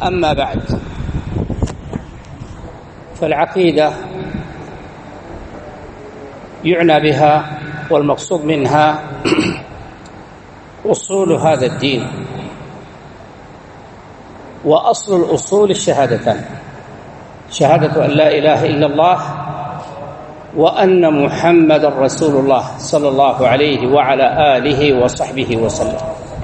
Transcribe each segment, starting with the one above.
أما بعد، فالعقيدة يعنى بها والمقصود منها أصول هذا الدين، وأصل الأصول الشهادتان: شهادة أن لا إله إلا الله وأن محمد رسول الله صلى الله عليه وعلى آله وصحبه وسلم.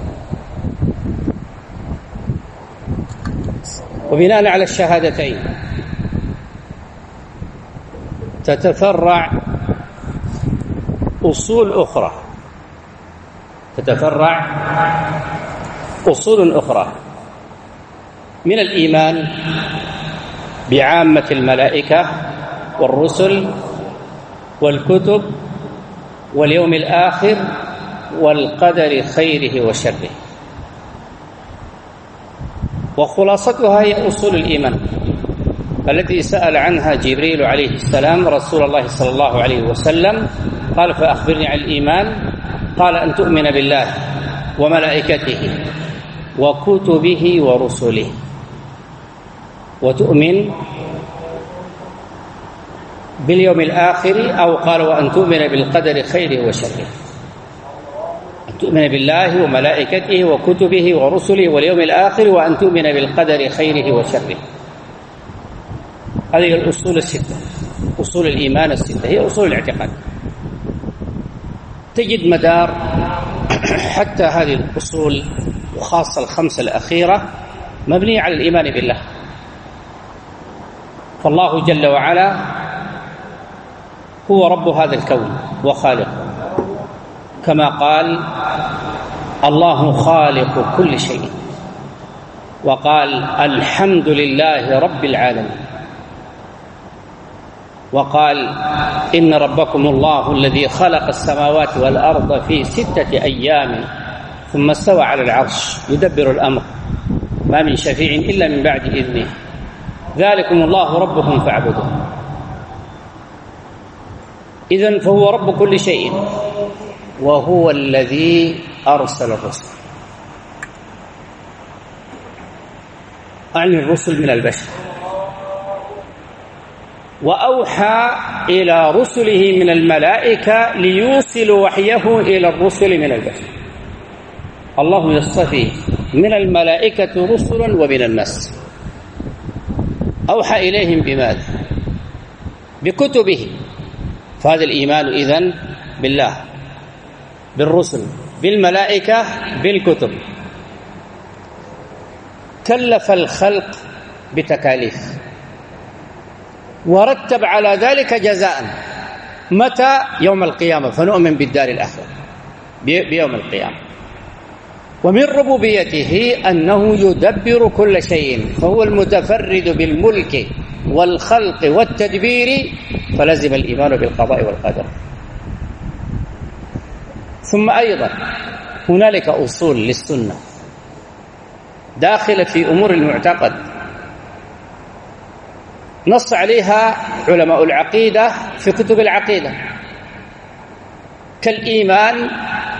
وبناء على الشهادتين تتفرع أصول أخرى من الإيمان بعامة الملائكة والرسل والكتب واليوم الآخر والقدر خيره وشره. وخلاصتها هي أصول الإيمان التي سأل عنها جبريل عليه السلام رسول الله صلى الله عليه وسلم، قال: فأخبرني عن الإيمان. قال: أن تؤمن بالله وملائكته وكتبه ورسله، وتؤمن باليوم الآخر، أو قال: وأن تؤمن بالقدر خيره وشره. أن تؤمن بالله وملائكته وكتبه ورسله واليوم الآخر، وأن تؤمن بالقدر خيره وشره. هذه الأصول الستة، أصول الإيمان الستة، هي أصول الاعتقاد. تجد مدار حتى هذه الأصول وخاصة الخمسة الأخيرة مبنية على الإيمان بالله. فالله جل وعلا هو رب هذا الكون وخالقه، كما قال: الله خالق كل شيء، وقال: الحمد لله رب العالمين، وقال: إن ربكم الله الذي خلق السماوات والأرض في 6 أيام ثم استوى على العرش يدبر الأمر ما من شفيع إلا من بعد إذنه ذلكم الله ربكم فاعبدوه. إذن فهو رب كل شيء، وهو الذي أرسل الرسل. أعني الرسل من البشر، وأوحى إلى رسله من الملائكة ليوصلوا وحيه إلى الرسل من البشر. الله يصطفي من الملائكة رسلا ومن الناس. أوحى إليهم بماذا؟ بكتبه. فهذا الإيمان إذن بالله، بالرسل، بالملائكة، بالكتب. كلف الخلق بتكاليف ورتب على ذلك جزاء. متى؟ يوم القيامة، فنؤمن بالدار الآخرة بيوم القيامة. ومن ربوبيته أنه يدبر كل شيء، فهو المتفرد بالملك والخلق والتدبير، فلزم الإيمان بالقضاء والقدر. ثم أيضا هنالك أصول للسنة داخلة في أمور المعتقد نص عليها علماء العقيدة في كتب العقيدة، كالإيمان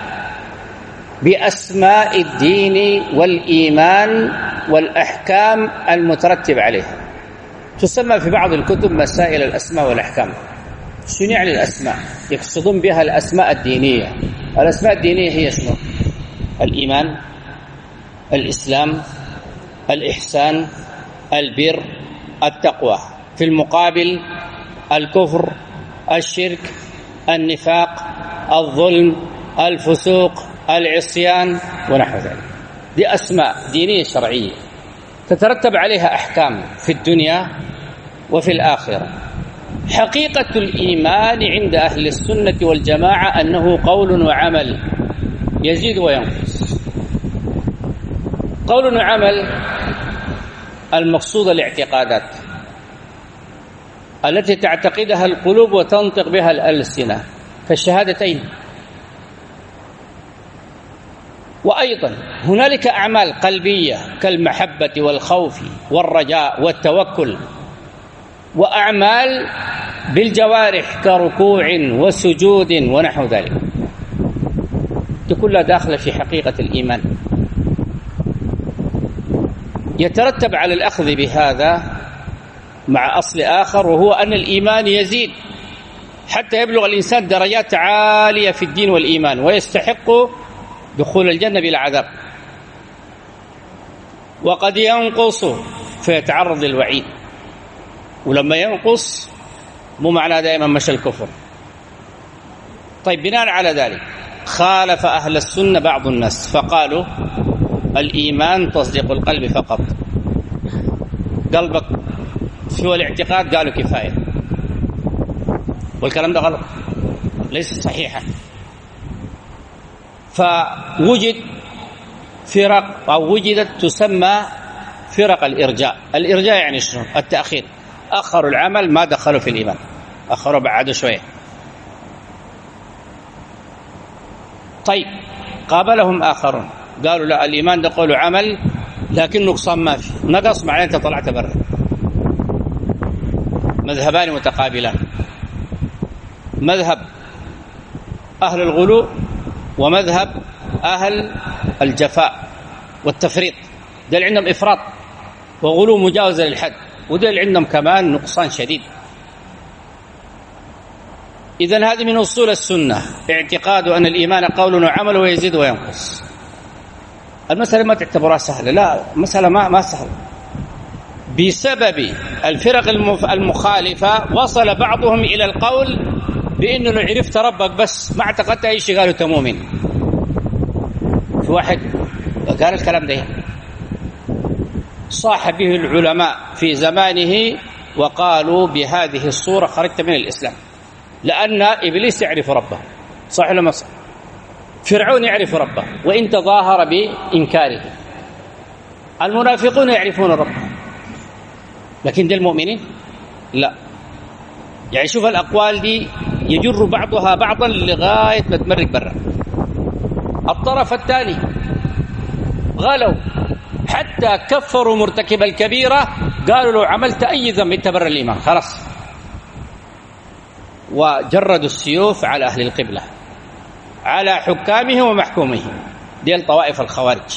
بأسماء الدين والإيمان والأحكام المترتب عليها. تسمى في بعض الكتب مسائل الأسماء والأحكام. شنو يعني الأسماء؟ يقصدون بها الأسماء الدينية. الأسماء الدينية هي شنو؟ الإيمان، الإسلام، الإحسان، البر، التقوى. في المقابل الكفر، الشرك، النفاق، الظلم، الفسوق، العصيان ونحو ذلك. دي أسماء دينية شرعية تترتب عليها أحكام في الدنيا وفي الآخرة. حقيقة الإيمان عند أهل السنة والجماعة أنه قول وعمل، يزيد وينقص. قول وعمل المقصود الاعتقادات التي تعتقدها القلوب وتنطق بها الألسنة كالشهادتين. وأيضا هنالك أعمال قلبية كالمحبة والخوف والرجاء والتوكل، وأعمال بالجوارح كركوع وسجود ونحو ذلك. دي كلها داخلة في حقيقة الإيمان. يترتب على الأخذ بهذا مع أصل آخر، وهو أن الإيمان يزيد حتى يبلغ الإنسان درجات عالية في الدين والإيمان ويستحق دخول الجنة بلا عذاب، وقد ينقص فيتعرض للوعيد. ولما ينقص مو معناه دائما مشى الكفر. طيب، بناء على ذلك خالف أهل السنة بعض الناس فقالوا الإيمان تصديق القلب فقط، قلبك سوى الاعتقاد قالوا كفاية، والكلام ده غلط ليس صحيحا. فوجد فرق أو وجدت تسمى فرق الإرجاء. الإرجاء يعني شنو؟ التأخير، أخروا العمل ما دخلوا في الإيمان، أخروا بعده شوية. طيب، قابلهم آخرون قالوا لا، الإيمان ده قول عمل لكن نقصان ما في، نقص معناه أنت طلعت برا. مذهبان متقابلان، مذهب أهل الغلو ومذهب أهل الجفاء والتفريط. ده اللي عندهم إفراط وغلو مجاوزة للحد، وده اللي عندهم كمان نقصان شديد. إذن هذه من أصول السنة، اعتقاد أن الإيمان قول وعمل ويزيد وينقص. المسألة ما تعتبرها سهلة، لا، مسألة ما سهلة. بسبب الفرق المخالفة وصل بعضهم إلى القول بأنه لو عرفت ربك بس ما اعتقدت أي شيء قالوا تمومين. في واحد قال الكلام ده صاح به العلماء في زمانه وقالوا بهذه الصورة خرجت من الإسلام، لأن إبليس يعرف ربه، صح ولا ما صح؟ فرعون يعرف ربه وإن تظاهر بإنكاره، المنافقون يعرفون ربه، لكن دي المؤمنين لا. يعني شوف الأقوال دي يجر بعضها بعضا لغاية ما تمرق برا. الطرف الثاني غلوا حتى كفروا مرتكب الكبيرة، قالوا لو عملت أي ذنب انت برا الإيمان خلاص، وجردوا السيوف على أهل القبلة، على حكامهم ومحكومهم. دي الطوائف الخوارج.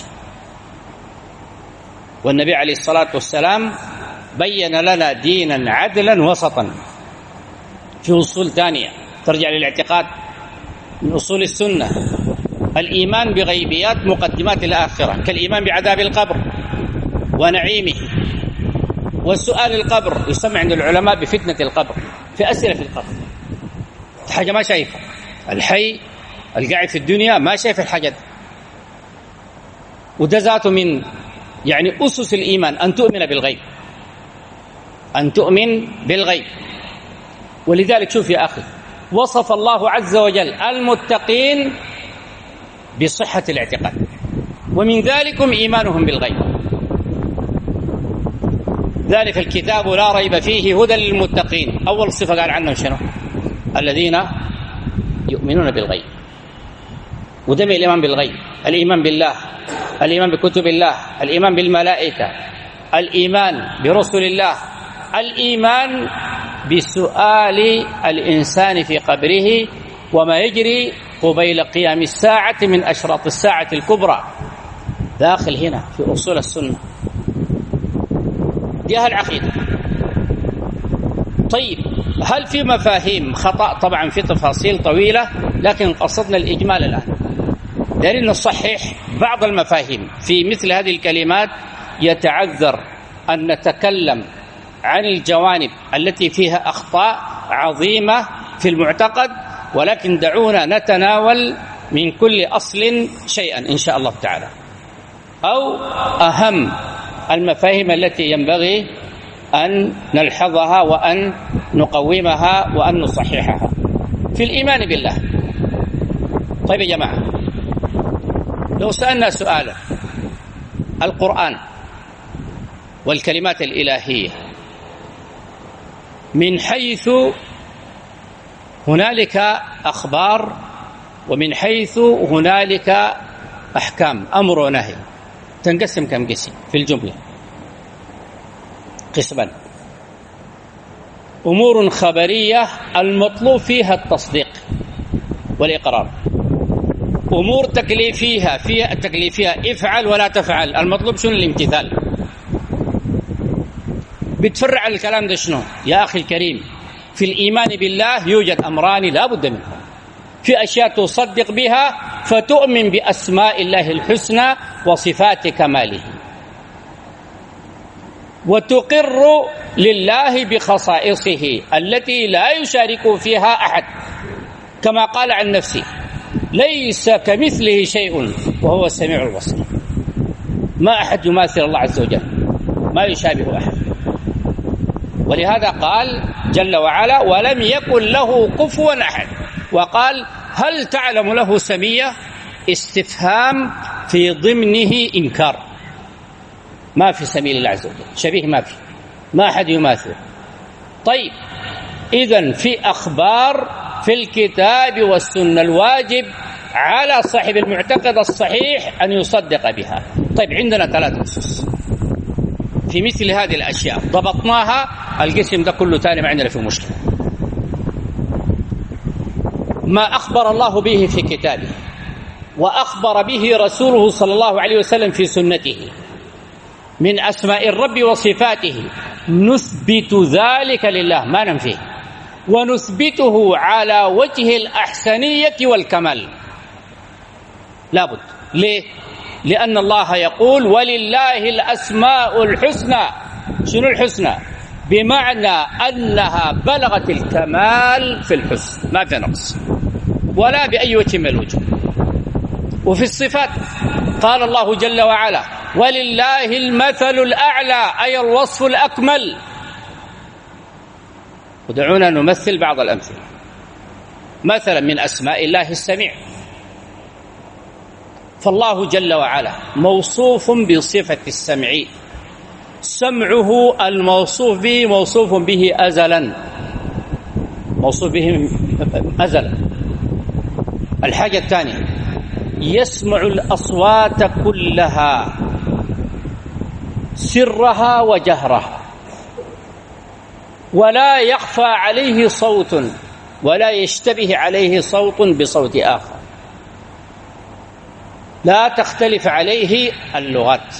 والنبي عليه الصلاة والسلام بين لنا دينا عدلا وسطا في أصول ثانية ترجع للاعتقاد من أصول السنة. الإيمان بغيبيات مقدمات الآخرة، كالإيمان بعذاب القبر ونعيمه، والسؤال القبر يسمى عند العلماء بفتنة القبر، في أسئلة في القبر، حاجة ما شايفة. الحي القاعد في الدنيا ما شايف الحاجة، وده ذاته من يعني أسس الإيمان أن تؤمن بالغيب، أن تؤمن بالغيب. ولذلك شوف يا أخي، وصف الله عز وجل المتقين بصحة الاعتقاد، ومن ذلكم إيمانهم بالغيب. ذلك الكتاب لا ريب فيه هدى للمتقين. أول صفة قال عنهم شنو؟ الذين يؤمنون بالغيب. ودم الإيمان بالغيب، الإيمان بالله، الإيمان بكتب الله، الإيمان بالملائكة، الإيمان برسل الله، الإيمان بسؤال الإنسان في قبره وما يجري قبيل قيام الساعة من أشراط الساعة الكبرى، داخل هنا في أصول السنة. دي العقيدة. طيب، هل في مفاهيم خطأ؟ طبعا في تفاصيل طويلة، لكن قصدنا الإجمال الآن، لأن نصحح بعض المفاهيم. في مثل هذه الكلمات يتعذر أن نتكلم عن الجوانب التي فيها أخطاء عظيمة في المعتقد، ولكن دعونا نتناول من كل أصل شيئا إن شاء الله تعالى، أو أهم المفاهيم التي ينبغي أن نلحظها وأن نقومها وأن نصححها في الإيمان بالله. طيب يا جماعة، لو سألنا سؤالا، القرآن والكلمات الإلهية من حيث هنالك أخبار ومن حيث هنالك أحكام أمر ونهي، تنقسم كم قسم في الجملة؟ قسما: أمور خبرية المطلوب فيها التصديق والإقرار، أمور تكليفية فيها افعل ولا تفعل، المطلوب شنو؟ الامتثال. بتفرع الكلام ده شنو يا أخي الكريم؟ في الإيمان بالله يوجد أمران لا بد منهم. في أشياء تصدق بها فتؤمن بأسماء الله الحسنى وصفات كماله، وتقر لله بخصائصه التي لا يشارك فيها أحد، كما قال عن نفسه: ليس كمثله شيء وهو السميع البصير. ما أحد يماثل الله عز وجل، ما يشابه أحد. ولهذا قال جل وعلا: ولم يكن له كفوا أحد. وقال: هل تعلم له سمية؟ استفهام في ضمنه إنكار. ما في سمي لله عز وجل، شبيه ما في، ما أحد يماثل. طيب، إذن في أخبار في الكتاب والسنة الواجب على صاحب المعتقد الصحيح أن يصدق بها. طيب، عندنا 3 نصوص في مثل هذه الأشياء ضبطناها، القسم ده كله تاني ما عندنا فيه مشكلة. ما أخبر الله به في كتابه وأخبر به رسوله صلى الله عليه وسلم في سنته من أسماء الرب وصفاته، نثبت ذلك لله، ما ننفيه، ونثبته على وجه الأحسنية والكمال. لابد. ليه؟ لأن الله يقول: ولله الأسماء الحسنى. شنو الحسنى؟ بمعنى أنها بلغت الكمال في الحسن، ما في نقص ولا بأي وجه من الوجوه. وفي الصفات قال الله جل وعلا: ولله المثل الأعلى، أي الوصف الأكمل. ودعونا نمثل بعض الأمثلة. مثلا من أسماء الله السميع، فالله جل وعلا موصوف بصفة السمع، سمعه الموصوف به موصوف به أزلا، موصوف به أزلا. الحاجة الثانية: يسمع الأصوات كلها، سرها وجهرها، ولا يخفى عليه صوت ولا يشتبه عليه صوت بصوت آخر، لا تختلف عليه اللغات.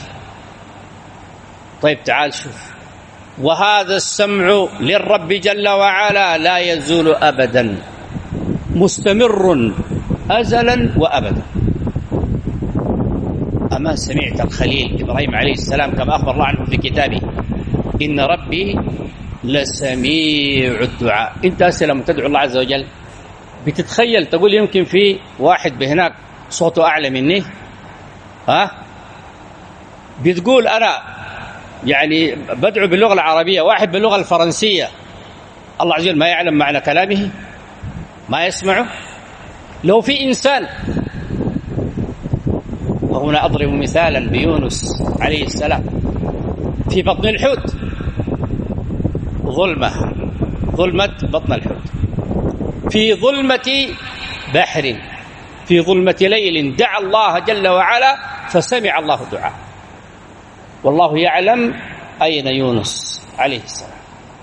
طيب، تعال شوف، وهذا السمع للرب جل وعلا لا يزول أبدا، مستمر أزلا وأبدا. أما سمعت الخليل إبراهيم عليه السلام كما أخبر الله عنه في كتابه: إن ربي لسميع الدعاء. أنت أسأل لما تدعو الله عز وجل بتتخيل تقول يمكن في واحد بهناك صوته أعلى مني، بتقول أنا يعني بدعو باللغة العربية، واحد باللغة الفرنسية، الله عز وجل ما يعلم معنى كلامه، ما يسمعه. لو في إنسان، وهنا أضرب مثالا بيونس عليه السلام في بطن الحوت، ظلمة بطن الحوت، في ظلمة بحر، في ظلمة ليل، دعا الله جل وعلا فسمع الله دعاء، والله يعلم أين يونس عليه السلام.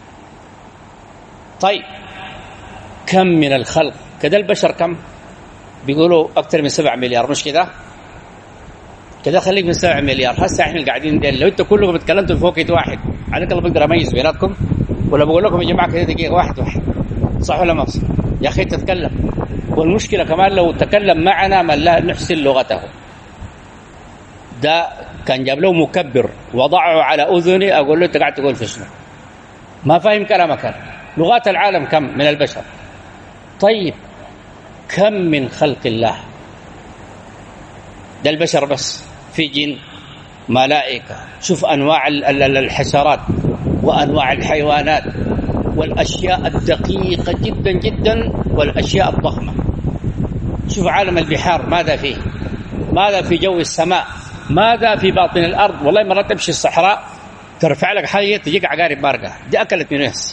طيب، كم من الخلق كذا البشر، كم بيقولوا أكثر من 7 مليار، مش كذا؟ كذا خليك من 7 مليار. هسه احنا قاعدين دين، لو انتوا كلكم اتكلمتوا في وقت واحد عليك الله بقدر اميز بيناتكم، ولا بقول لكم يا جماعه كذا دقيقه واحد صح ولا ما صح؟ يا اخي تتكلم. والمشكله كمان لو تكلم معنا من لا نحسن لغته، ده كان جاب له مكبر وضعه على اذني، اقول له انت قاعد تقول في شنو؟ ما فاهم كلامك. لغات العالم كم من البشر؟ طيب، كم من خلق الله؟ ده البشر بس، في جن، ملائكة، شوف أنواع الحشرات وأنواع الحيوانات والأشياء الدقيقة جدا جدا والأشياء الضخمة. شوف عالم البحار ماذا فيه، ماذا في جو السماء، ماذا في باطن الأرض. والله مرات تمشي الصحراء ترفع لك حاجة تجيك عقارب مارقة، دي أكلت من ناس.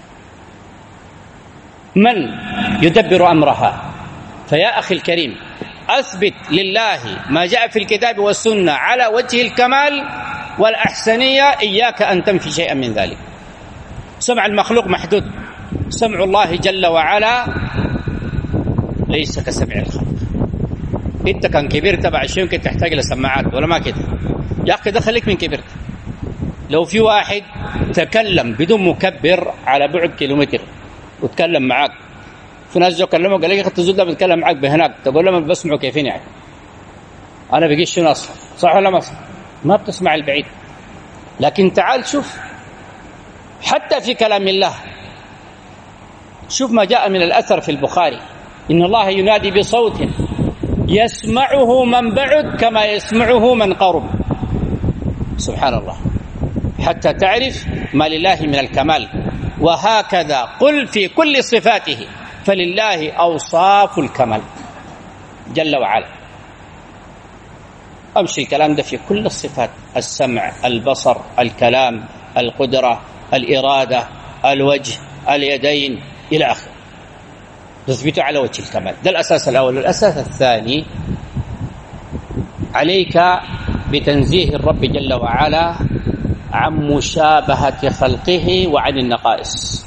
من يدبر أمرها؟ فيا أخي الكريم، أثبت لله ما جاء في الكتاب والسنة على وجه الكمال والأحسنية، إياك أن تنفي شيئا من ذلك. سمع المخلوق محدود، سمع الله جل وعلا ليس كسمع الخلق. انت كان كبير تبع الشيء يمكن تحتاج لسماعات ولا ما كده؟ يا أخي ده خليك من كبرت، لو في واحد تكلم بدون مكبر على بعد كيلومتر وتكلم معاك، في ناس جو كلمه قال لك يا اخي الزول ده بيتكلم معاك بهناك، تقول له ما بسمعه كيفين يعني انا بقيت شنو اصلا، صح ولا ما صح؟ ما بتسمع البعيد. لكن تعال شوف حتى في كلام الله، شوف ما جاء من الأثر في البخاري إن الله ينادي بصوت يسمعه من بعد كما يسمعه من قرب. سبحان الله، حتى تعرف ما لله من الكمال. وهكذا قل في كل صفاته فلله أوصاف الكمال جل وعلا. أمشي الكلام ده في كل الصفات: السمع، البصر، الكلام، القدرة، الإرادة، الوجه، اليدين إلى آخره، تثبته على وجه الكمال. ده الأساس الأول. الأساس الثاني: عليك بتنزيه الرب جل وعلا عن مشابهة خلقه وعن النقائص.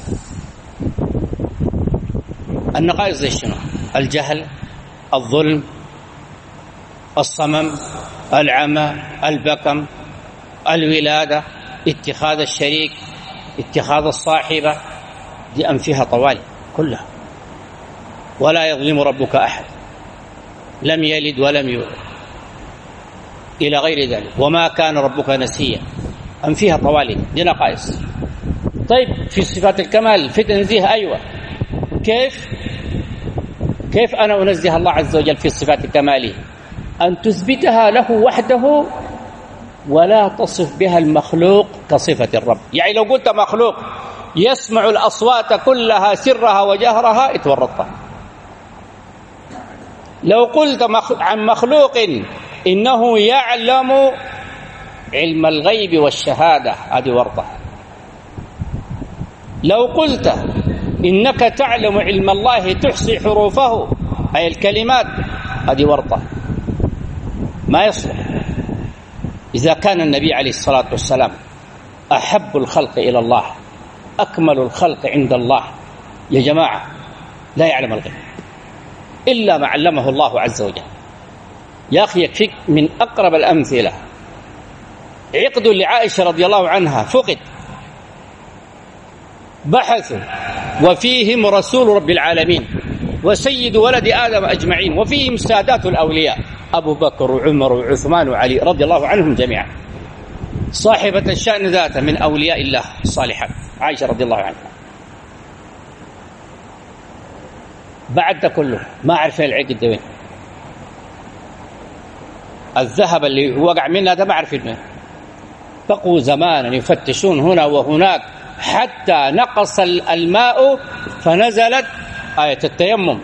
النقائص زي شنو؟ الجهل، الظلم، الصمم، العمى، البكم، الولادة، اتخاذ الشريك، اتخاذ الصاحبة، دي أنفها طوالي كلها. ولا يظلم ربك أحد، لم يلد ولم يولد، إلى غير ذلك. وما كان ربك نسيا، أنفها طوالي، دي نقائص. طيب في صفات الكمال في تنزيه، أيوة. كيف أنا أنزه الله عز وجل في صفات كماله؟ أن تثبتها له وحده ولا تصف بها المخلوق كصفة الرب. يعني لو قلت مخلوق يسمع الأصوات كلها سرها وجهرها اتورطت. لو قلت عن مخلوق إنه يعلم علم الغيب والشهادة هذه ورطة. لو قلت إنك تعلم علم الله تحصي حروفه أي الكلمات هذه ورطة، ما يصلح. إذا كان النبي عليه الصلاة والسلام أحب الخلق إلى الله، أكمل الخلق عند الله، يا جماعة لا يعلم الغيب إلا ما علمه الله عز وجل. يا أخي يكفيك من أقرب الأمثلة عقد لعائشة رضي الله عنها فقد، بحثوا وفيهم رسول رب العالمين وسيد ولد آدم أجمعين، وفيهم سادات الأولياء أبو بكر وعمر وعثمان وعلي رضي الله عنهم جميعا، صاحبة الشأن ذاته من أولياء الله الصالحات عائشة رضي الله عنها. بعد ده كله ما عرف العقد ده وين، الذهب اللي وقع منها ده ما عرف منه. بقوا زمانا يفتشون هنا وهناك حتى نقص الماء فنزلت آية التيمم،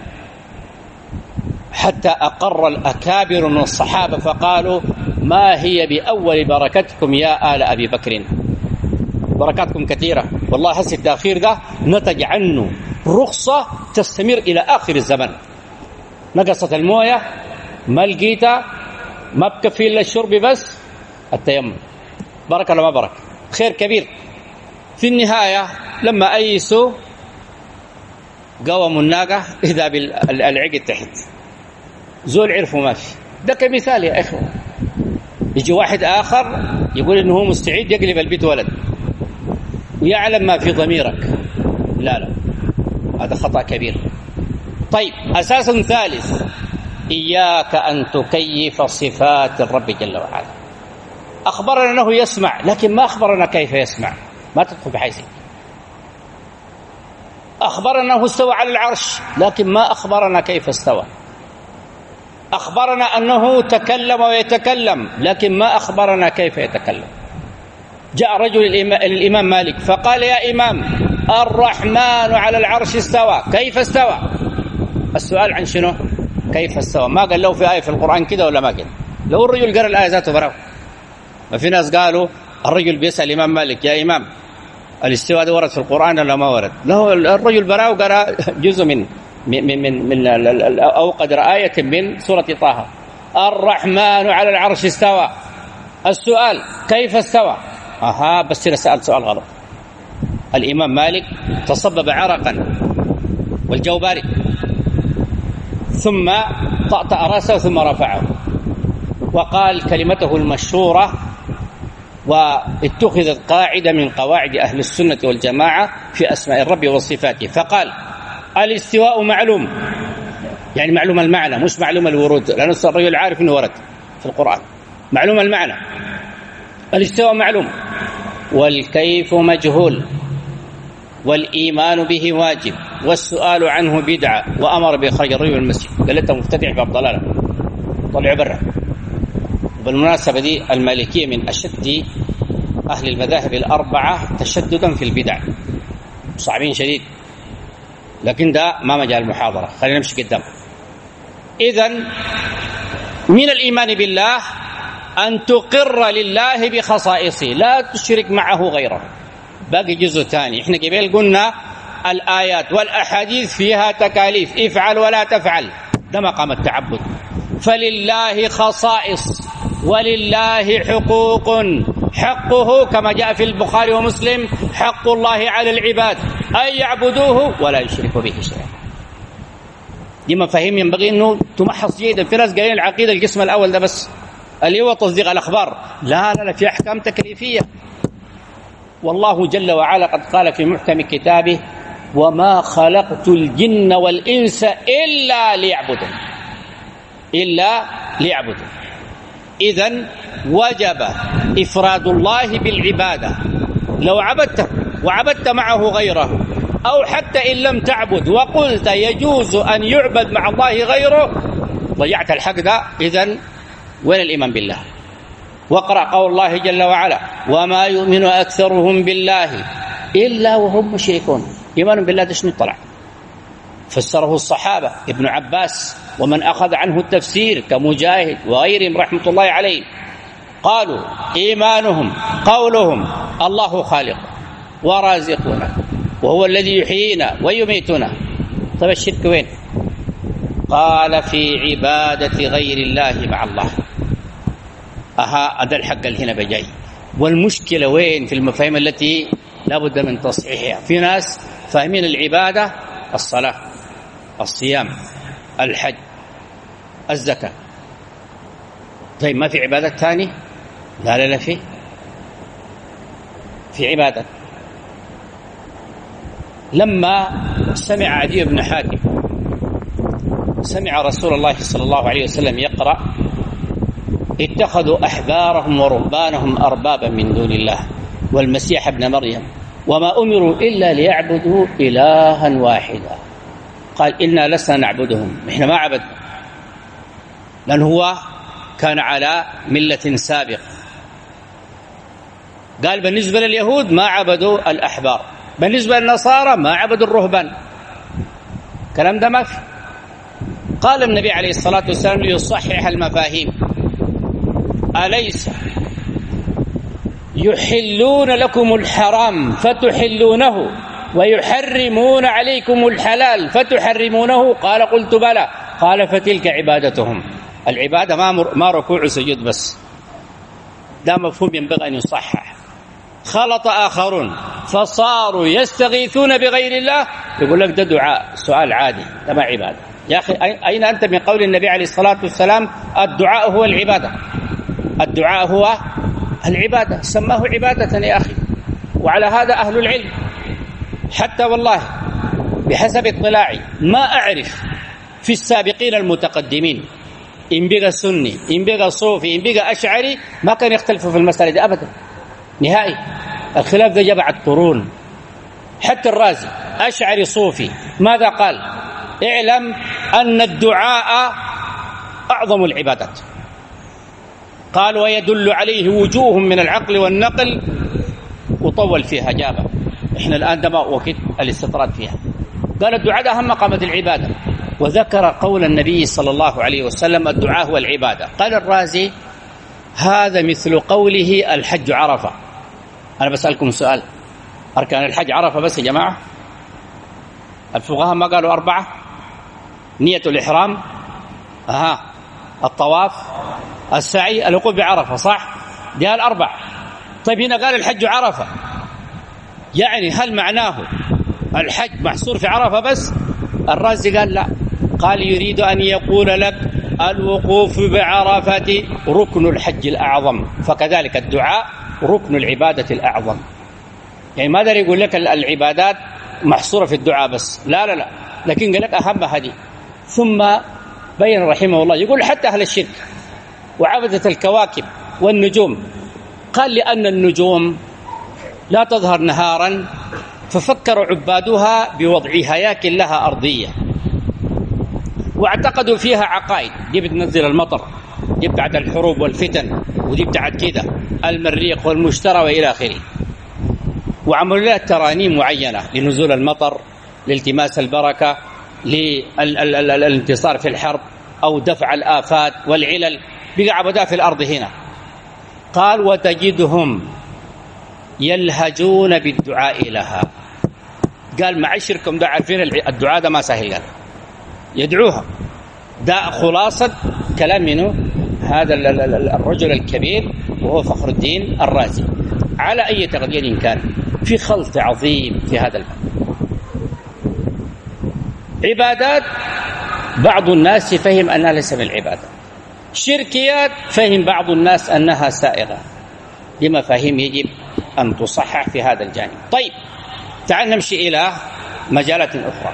حتى أقر الأكابر من الصحابة فقالوا ما هي بأول بركتكم يا آل أبي بكر، بركاتكم كثيرة والله. هسه التأخير ده نتج عنه رخصة تستمر إلى آخر الزمن. نقصت الموية ما لقيتها، ما بكفي إلا الشرب بس، التيمم بركة ولا ما بركة؟ خير كبير. في النهاية لما أيسوا قوموا الناقة إذا بالعقد تحت، زول عرفوا ما في. ده كمثال يا إخوة. يجي واحد آخر يقول إنه هو مستعد يقلب البيت ولد ويعلم ما في ضميرك، لا هذا خطأ كبير. طيب أساس ثالث: إياك أن تكيف صفات الرب جل وعلا. أخبرنا أنه يسمع لكن ما أخبرنا كيف يسمع، ما تدخل بحيث. أخبرنا أنه استوى على العرش لكن ما أخبرنا كيف استوى. أخبرنا أنه تكلم ويتكلم لكن ما أخبرنا كيف يتكلم. جاء رجل الإمام مالك فقال يا إمام الرحمن على العرش استوى، كيف استوى؟ السؤال عن شنو؟ كيف استوى. ما قال له في آية في القرآن كده ولا ما قال. لو الرجل قرأ الآية ذاته براو. ما في ناس قالوا الرجل بيسأل الإمام مالك يا إمام الاستواء ده ورد في القرآن ولا ما ورد؟ له الرجل براو قرأ جزء من أو قدر آية من سورة طه. الرحمن على العرش استوى. السؤال كيف استوى؟ بس أنا سألت سؤال غلط. الإمام مالك تصبب عرقا والجو بارد، ثم طأطأ رأسه ثم رفعه وقال كلمته المشهورة واتخذت قاعدة من قواعد أهل السنة والجماعة في أسماء الرب وصفاته، فقال الاستواء معلوم، يعني معلوم المعنى مش معلوم الورود، لأن الرجل عارف أنه ورد في القرآن، معلوم المعنى. الاستواء معلوم، والكيف مجهول، والإيمان به واجب، والسؤال عنه بدعة، وأمر بإخراج الرجل من المسجد. قالته مبتدع باب ضلالة، طلعوا برا. بالمناسبة دي المالكية من أشد أهل المذاهب الأربعة تشددا في البدع، صعبين شديد، لكن ده ما مجال المحاضرة، خلينا نمشي قدام. إذن من الإيمان بالله أن تقر لله بخصائصه، لا تشرك معه غيره. باقي جزء ثاني، احنا قبل قلنا الآيات والأحاديث فيها تكاليف، افعل ولا تفعل، ده مقام التعبد. فلله خصائص ولله حقوق، حقه كما جاء في البخاري ومسلم حق الله على العباد أن يعبدوه ولا يشركوا به شيئا. دي مفاهيم ينبغي أنه تمحص جيدا. في ناس قايلين العقيدة القسم الأول ده بس اللي هو تصديق الأخبار، لا لا لا، في أحكام تكليفية. والله جل وعلا قد قال في محكم كتابه وما خلقت الجن والإنس إلا ليعبدون. إذن وجب إفراد الله بالعبادة. لو عبدته وعبدت معه غيره، أو حتى إن لم تعبد وقلت يجوز أن يعبد مع الله غيره، ضيعت الحق ده. إذن وين الإيمان بالله؟ واقرأ قول الله جل وعلا وما يؤمن أكثرهم بالله إلا وهم مشركون. إيمان بالله ده شنو طلع؟ فسره الصحابة ابن عباس ومن أخذ عنه التفسير كمجاهد وغيرهم رحمة الله عليه، قالوا إيمانهم قولهم الله خالق ورازقنا وهو الذي يحيينا ويميتنا. طيب الشرك وين؟ قال في عبادة غير الله مع الله. هذا الحق اللي هنا بجاي. والمشكلة وين؟ في المفاهيم التي لا بد من تصحيحها. في ناس فاهمين العبادة الصلاة، الصيام، الحج، الزكاة. طيب ما في عبادة ثانية؟ لا لا لا، في عبادة. لما سمع عدي بن حاتم سمع رسول الله صلى الله عليه وسلم يقرأ اتخذوا أحبارهم ورهبانهم أربابا من دون الله والمسيح ابن مريم وما أمروا إلا ليعبدوا إلها واحدا، قال إنا لسنا نعبدهم، إحنا ما عبد، لأن هو كان على ملة سابق. قال بالنسبة لليهود ما عبدوا الأحبار، بالنسبة للنصارى ما عبدوا الرهبان. كلام ده ما في. قال النبي عليه الصلاة والسلام ليصحح المفاهيم أليس يحلون لكم الحرام فتحلونه ويحرمون عليكم الحلال فتحرمونه؟ قال قلت بلى. قال فتلك عبادتهم. العبادة ما ركوع وسجود بس، ده مفهوم ينبغي أن يصحح. خلط آخرون فصاروا يستغيثون بغير الله، يقول لك ده دعاء، سؤال عادي، ده ما عبادة. يا أخي أين أنت من قول النبي عليه الصلاة والسلام الدعاء هو العبادة؟ الدعاء هو العبادة، سماه عبادة يا أخي. وعلى هذا أهل العلم، حتى والله بحسب اطلاعي ما أعرف في السابقين المتقدمين إن بقى سني إن بقى صوفي إن بقى أشعري ما كان يختلفوا في المسألة دي أبدا نهائي. الخلاف ده جمع القرون. حتى الرازي أشعري صوفي ماذا قال؟ اعلم أن الدعاء أعظم العبادات. قال ويدل عليه وجوه من العقل والنقل، وطول فيها جابه. احنا الآن دم وقت الاستطراد فيها. قال الدعاء أهم مقامة العبادة، وذكر قول النبي صلى الله عليه وسلم الدعاء هو العبادة. قال الرازي هذا مثل قوله الحج عرفة. أنا بسألكم سؤال، أركان الحج عرفة بس يا جماعة؟ الفقهاء ما قالوا 4؟ نية الإحرام، الطواف، السعي، الوقوف بعرفة، صح؟ دي 4. طيب هنا قال الحج عرفة، يعني هل معناه الحج محصور في عرفة بس؟ الرازي قال لا، قال يريد أن يقول لك الوقوف بعرفة ركن الحج الأعظم، فكذلك الدعاء ركن العبادة الأعظم. يعني ما دار يقول لك العبادات محصورة في الدعاء بس، لا لا لا، لكن قال لك أهم هذه. ثم بين رحمه الله يقول حتى أهل الشرك وعبدة الكواكب والنجوم، قال لأن النجوم لا تظهر نهارا ففكروا عبادها بوضع هياكل لها أرضية، واعتقدوا فيها عقائد، دي بتنزل المطر، دي بتاعت الحروب والفتن، ودي بتاعت كده المريخ والمشتري وإلى آخره، وعملوا لها ترانيم معينة لنزول المطر، لالتماس البركة، للانتصار في الحرب أو دفع الآفات والعلل، بقى عبداء في الأرض هنا. قال وتجدهم يلهجون بالدعاء لها. قال معاشركم ده عارفين الدعاء ده ما سهل، قال يدعوها. ده خلاصة كلام منه هذا الرجل الكبير وهو فخر الدين الرازي. على أي تقدير كان في خلط عظيم في هذا الباب. عبادات بعض الناس فهم أنها ليس من العبادة، شركيات فهم بعض الناس أنها سائغة، لمفاهيم يجب أن تصحح في هذا الجانب. طيب تعال نمشي إلى مجالات أخرى.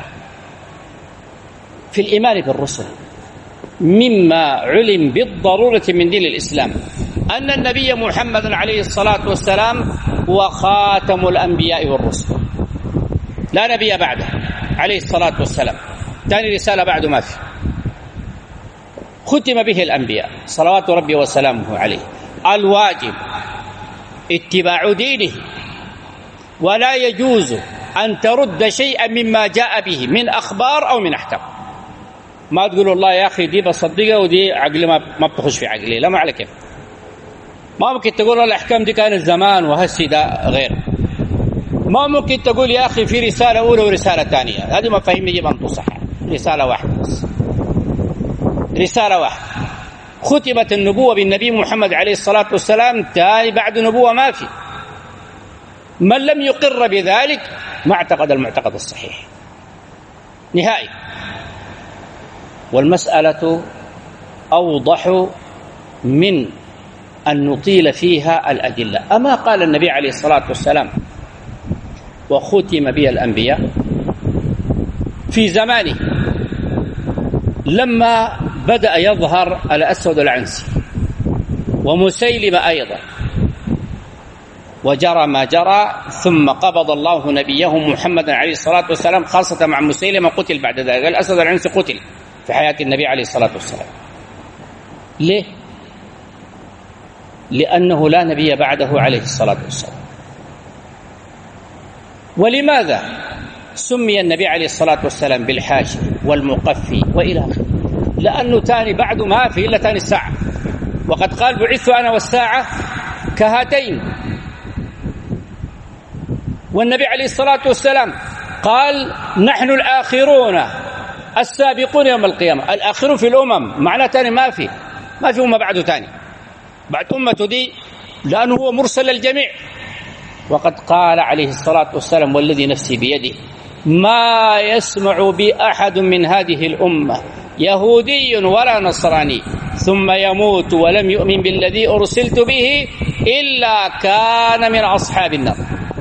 في الإيمان بالرسل مما علم بالضرورة من دين الإسلام أن النبي محمد عليه الصلاة والسلام هو خاتم الأنبياء والرسل، لا نبي بعده عليه الصلاة والسلام، ثاني رسالة بعده ما في، ختم به الأنبياء صلوات ربي وسلامه عليه. الواجب اتباع دينه، ولا يجوز أن ترد شيئا مما جاء به من أخبار أو من أحكام. ما تقول والله يا أخي دي بصدقها ودي عقلي ما بتخش في عقلي، لا، ما على كيف. ما ممكن تقول الأحكام دي كانت زمان وهسي ده غير. ما ممكن تقول يا أخي في رسالة أولى ورسالة ثانية، هذه مفاهيم يجب أن تصح. رسالة واحدة بس، رسالة واحدة. ختمت النبوة بالنبي محمد عليه الصلاة والسلام، تاني بعد نبوة ما في. من لم يقر بذلك ما اعتقد المعتقد الصحيح نهائي. والمسألة أوضح من أن نطيل فيها الأدلة. أما قال النبي عليه الصلاة والسلام وختم به الأنبياء في زمانه لما بدأ يظهر الأسود العنسي ومسيلمة أيضا، وجرى ما جرى، ثم قبض الله نبيه محمد عليه الصلاة والسلام، خاصة مع مسيلمة قتل بعد ذلك. الأسود العنسي قتل في حياة النبي عليه الصلاة والسلام. ليه؟ لأنه لا نبي بعده عليه الصلاة والسلام. ولماذا سمي النبي عليه الصلاة والسلام بالحاشر والمقفي وإلى آخره؟ لأنه تاني بعده ما في إلا تاني الساعة، وقد قال بعثت أنا والساعة كهاتين. والنبي عليه الصلاة والسلام قال نحن الآخرون السابقون يوم القيامة. الآخرون في الأمم معناه تاني ما في أمة بعده تاني بعد أمته دي، لأنه هو مرسل الجميع. وقد قال عليه الصلاة والسلام والذي نفسي بيده ما يسمع بأحد من هذه الأمة يهودي ولا نصراني ثم يموت ولم يؤمن بالذي أرسلت به إلا كان من أصحاب النار.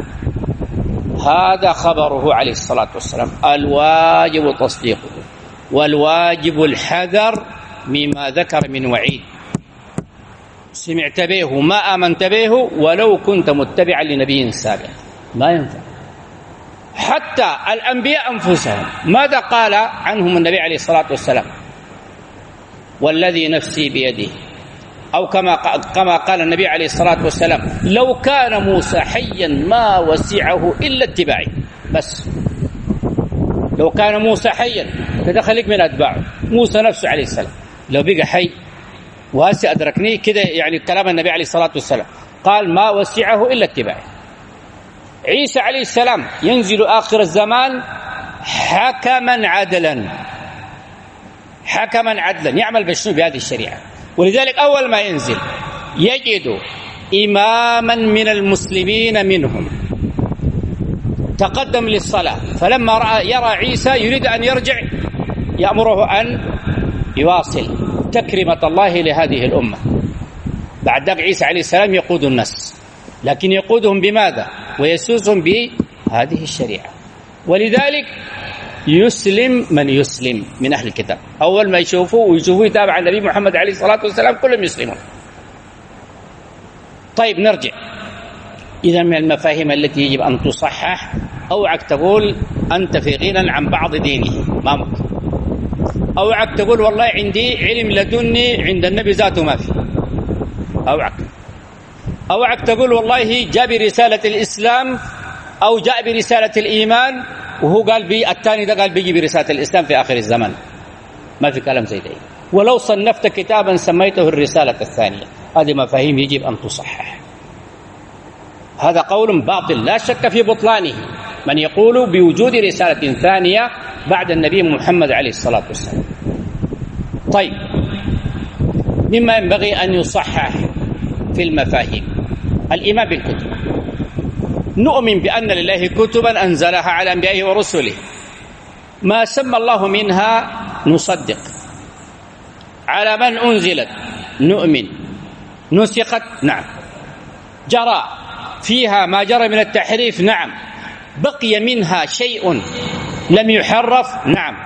هذا خبره عليه الصلاة والسلام، الواجب تصديقه والواجب الحذر مما ذكر من وعيد. سمعت به ما آمنت به ولو كنت متبعا لنبي سابق، ما ينفع. حتى الأنبياء أنفسهم ماذا قال عنهم النبي عليه الصلاة والسلام؟ والذي نفسي بيده، أو كما قال النبي عليه الصلاة والسلام لو كان موسى حيا ما وسعه إلا اتباعي. بس لو كان موسى حيا فدخلك من أتباعه. موسى نفسه عليه السلام لو بقى حي وهسي أدركني كده، يعني كلام النبي عليه الصلاة والسلام قال ما وسعه إلا اتباعي. عيسى عليه السلام ينزل آخر الزمان حكما عدلا يعمل بشنو بهذه الشريعة. ولذلك أول ما ينزل يجد إماما من المسلمين منهم تقدم للصلاة، فلما يرى عيسى يريد أن يرجع يأمره أن يواصل تكريمة الله لهذه الأمة. بعد ذلك عيسى عليه السلام يقود الناس لكن يقودهم بماذا؟ ويسوسهم بهذه الشريعة. ولذلك يسلم من يسلم من أهل الكتاب، أول ما يشوفوه يتابع النبي محمد عليه الصلاة والسلام كلهم يسلمون. طيب نرجع. إذا من المفاهيم التي يجب أن تصحح، أوعك تقول أنت في غنى عن بعض دينه، ما ممكن. أوعك تقول والله عندي علم لدني عند النبي ذاته ما في. أوعك تقول والله جاء برسالة الإسلام أو جاء برسالة الإيمان وهو قال الثاني ده قال بيجي برسالة الإسلام في آخر الزمن. ما في كلام زي ده. ولو صنفت كتابا سميته الرسالة الثانية، هذه مفاهيم يجب أن تصحح. هذا قول باطل لا شك في بطلانه، من يقول بوجود رسالة ثانية بعد النبي محمد عليه الصلاة والسلام. طيب، مما ينبغي أن يصحح في المفاهيم الإيمان بالكتب. نؤمن بأن لله كتبا أنزلها على أنبيائه ورسله، ما سمى الله منها نصدق، على من أنزلت نؤمن، نسخت نعم، جرى فيها ما جرى من التحريف نعم، بقي منها شيء لم يحرف نعم،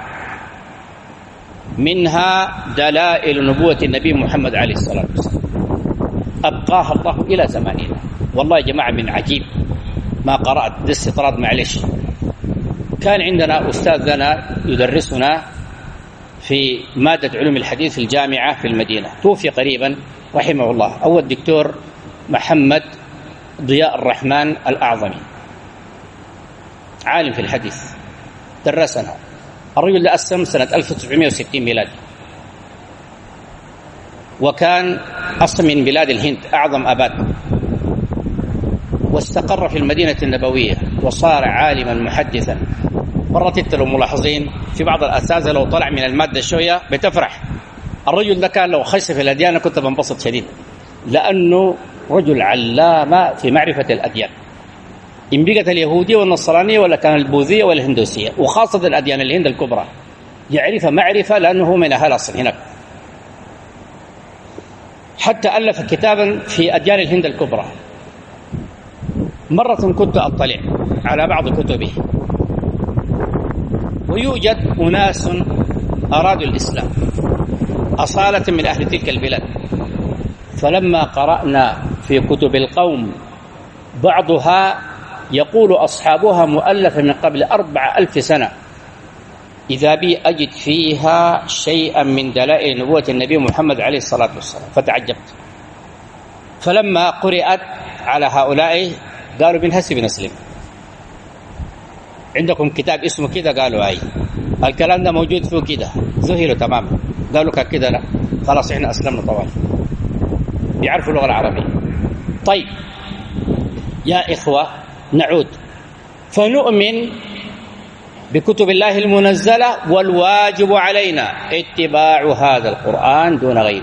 منها دلائل نبوة النبي محمد عليه الصلاة والسلام أبقاها الله إلى زماننا. والله يا جماعة من عجيب ما قرأت ده استطراد، معلش. كان عندنا أستاذ لنا يدرسنا في مادة علوم الحديث في الجامعة في المدينة، توفي قريبا رحمه الله، هو الدكتور محمد ضياء الرحمن الأعظمي، عالم في الحديث، درسنا. الرجل ده أسلم سنة 1960 ميلادي، وكان أصل من بلاد الهند، أعظم آباد، واستقر في المدينة النبوية وصار عالما محدثا. مرة انت لو ملاحظين في بعض الأساتذة لو طلع من المادة شوية بتفرح. الرجل ده كان لو خش في الأديان كنت بنبسط شديد، لأنه رجل علامة في معرفة الأديان، إن بقت اليهودية والنصرانية ولا كان البوذية ولا الهندوسية، وخاصة الأديان الهند الكبرى يعرفها معرفة لأنه من أهل الأصل هناك. حتى ألف كتابا في أديان الهند الكبرى. مرة كنت أطلع على بعض كتبه، ويوجد أناس أرادوا الإسلام أصالة من أهل تلك البلاد، فلما قرأنا في كتب القوم بعضها يقول أصحابها مؤلفة من قبل 4000 سنة، إذا بي أجد فيها شيئا من دلائل نبوة النبي محمد عليه الصلاة والسلام، فتعجبت. فلما قرأت على هؤلاء قالوا بنهسي بنسلم، عندكم كتاب اسمه كده؟ قالوا أي، الكلام ده موجود فيه كده، ذهلوا تماما، قالوا كده لا، خلاص احنا أسلمنا طوال، بيعرفوا اللغة العربية. طيب يا إخوة نعود، فنؤمن بكتب الله المنزلة، والواجب علينا اتباع هذا القرآن دون غيره.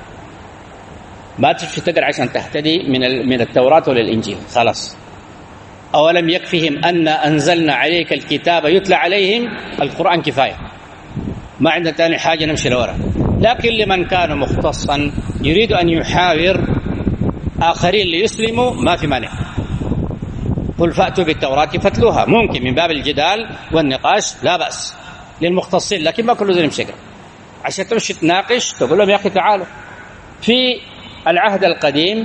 ما تمشي تقرأ عشان تهتدي من التوراة ولا الإنجيل، خلاص. أولم يكفهم أن أنزلنا عليك الكتاب يتلى عليهم، القرآن كفاية، ما عندنا ثاني حاجة نمشي لورا. لكن لمن كان مختصا يريد أن يحاور آخرين ليسلموا ما في مانع، قل فأتوا بالتوراة فاتلوها، ممكن من باب الجدال والنقاش لا بأس للمختصين، لكن ما كل ذي يمشي عشان تمشي تناقش تقول لهم يا أخي تعالوا. في العهد القديم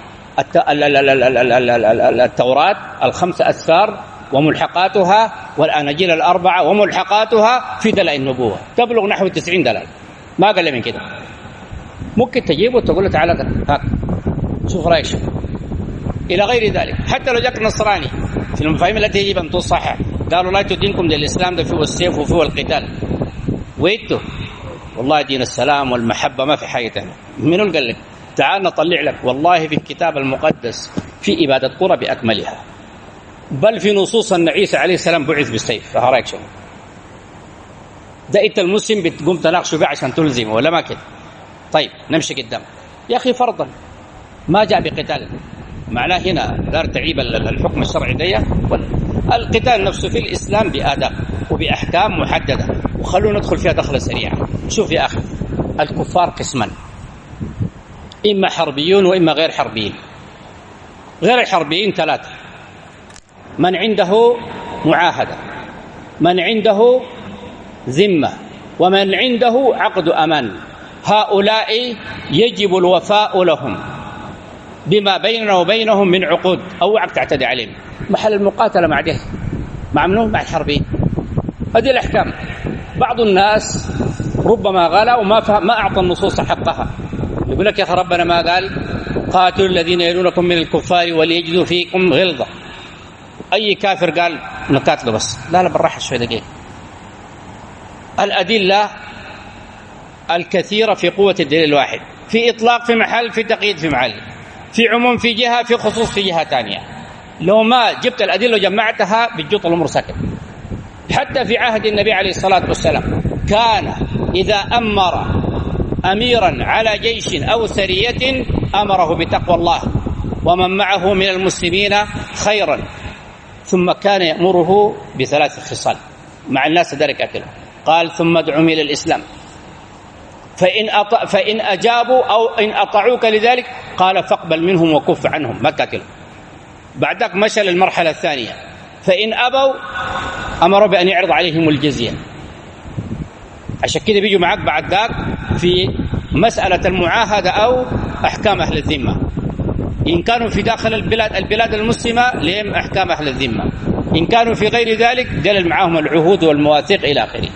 التوراة 5 أسفار وملحقاتها، والأناجيل 4 وملحقاتها في دلائل النبوة تبلغ نحو 90 دلالة، ما قل من كده. ممكن تجيبه وتقول له تعالى هاك شوف رأيك شو. إلى غير ذلك. حتى لو جاك نصراني في المفاهيم التي يجب أن تصحح، قالوا لا تدينكم للإسلام ده فيه السيف وفيه القتال، ويته والله دين السلام والمحبة ما في حاجة تانية. منو قال لك؟ تعال نطلع لك والله في الكتاب المقدس في إبادة قرى بأكملها، بل في نصوص أن عيسى عليه السلام بعث بالسيف، فهراك شو ده؟ أنت المسلم بتقوم تناقشه به عشان تلزمه ولا ما كده؟ طيب نمشي قدام يا أخي. فرضا ما جاء بقتال، معناه هنا دار تعيب الحكم الشرعي دي. القتال نفسه في الإسلام بآداب وبأحكام محددة، وخلونا ندخل فيها دخلة سريعة. شوف يا أخي، الكفار قسمان، إما حربيون وإما غير حربيين. غير الحربيين 3: من عنده معاهدة، من عنده ذمة، ومن عنده عقد أمان. هؤلاء يجب الوفاء لهم بما بيننا وبينهم من عقود أو عقد تعتدي عليهم. محل المقاتلة مع ده، مع منهم، مع الحربيين. هذه الأحكام. بعض الناس ربما غلا وما أعطى النصوص حقها، يقول لك يا أخي ربنا ما قال قاتلوا الذين يلونكم من الكفار وليجدوا فيكم غلظة؟ أي كافر قال نقاتله بس؟ لا بالراحة شوي دقيقة. الأدلة الكثيرة في قوة الدليل الواحد، في إطلاق في محل، في تقييد في محل، في عموم في جهة، في خصوص في جهة ثانية. لو ما جبت الأدلة وجمعتها بتجوط الأمر سكت. حتى في عهد النبي عليه الصلاة والسلام كان إذا أمر أميرا على جيش أو سرية أمره بتقوى الله ومن معه من المسلمين خيرا، ثم كان يأمره ب3 خصال مع الناس دركة له. قال: ثم ادعهم إلى الإسلام فإن أجابوا أو إن أطاعوك لذلك قال فاقبل منهم وكف عنهم، ما قاتلهم. بعدك مشى للمرحلة الثانية، فإن أبوا أمروا بأن يعرض عليهم الجزية. عشان كده بيجوا معك بعد ذاك في مسألة المعاهدة أو أحكام أهل الذمة. إن كانوا في داخل البلاد المسلمة لهم أحكام أهل الذمة، إن كانوا في غير ذلك دلل معهم العهود والمواثيق إلى آخره.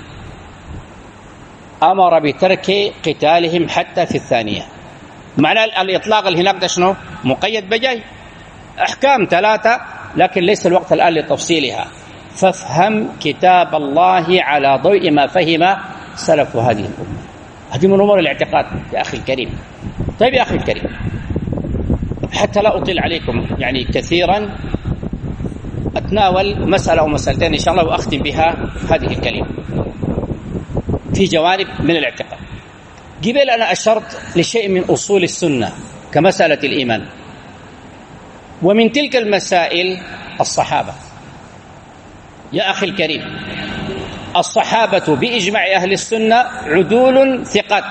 أمر بترك قتالهم حتى في الثانية. معنى الإطلاق اللي هناك ده شنو؟ مقيد بجاي أحكام 3، لكن ليس الوقت الآن لتفصيلها. فافهم كتاب الله على ضوء ما فهم سلف هذه الأمة. هذه من أمور الاعتقاد يا أخي الكريم. طيب يا أخي الكريم، حتى لا أطيل عليكم يعني كثيرا، أتناول مسألة أو مسألتين إن شاء الله وأختم بها هذه الكلمة في جوانب من الاعتقاد. قبل أنا أشرت لشيء من أصول السنة كمسألة الإيمان، ومن تلك المسائل الصحابة. يا أخي الكريم، الصحابة بإجماع أهل السنة عدول ثقات،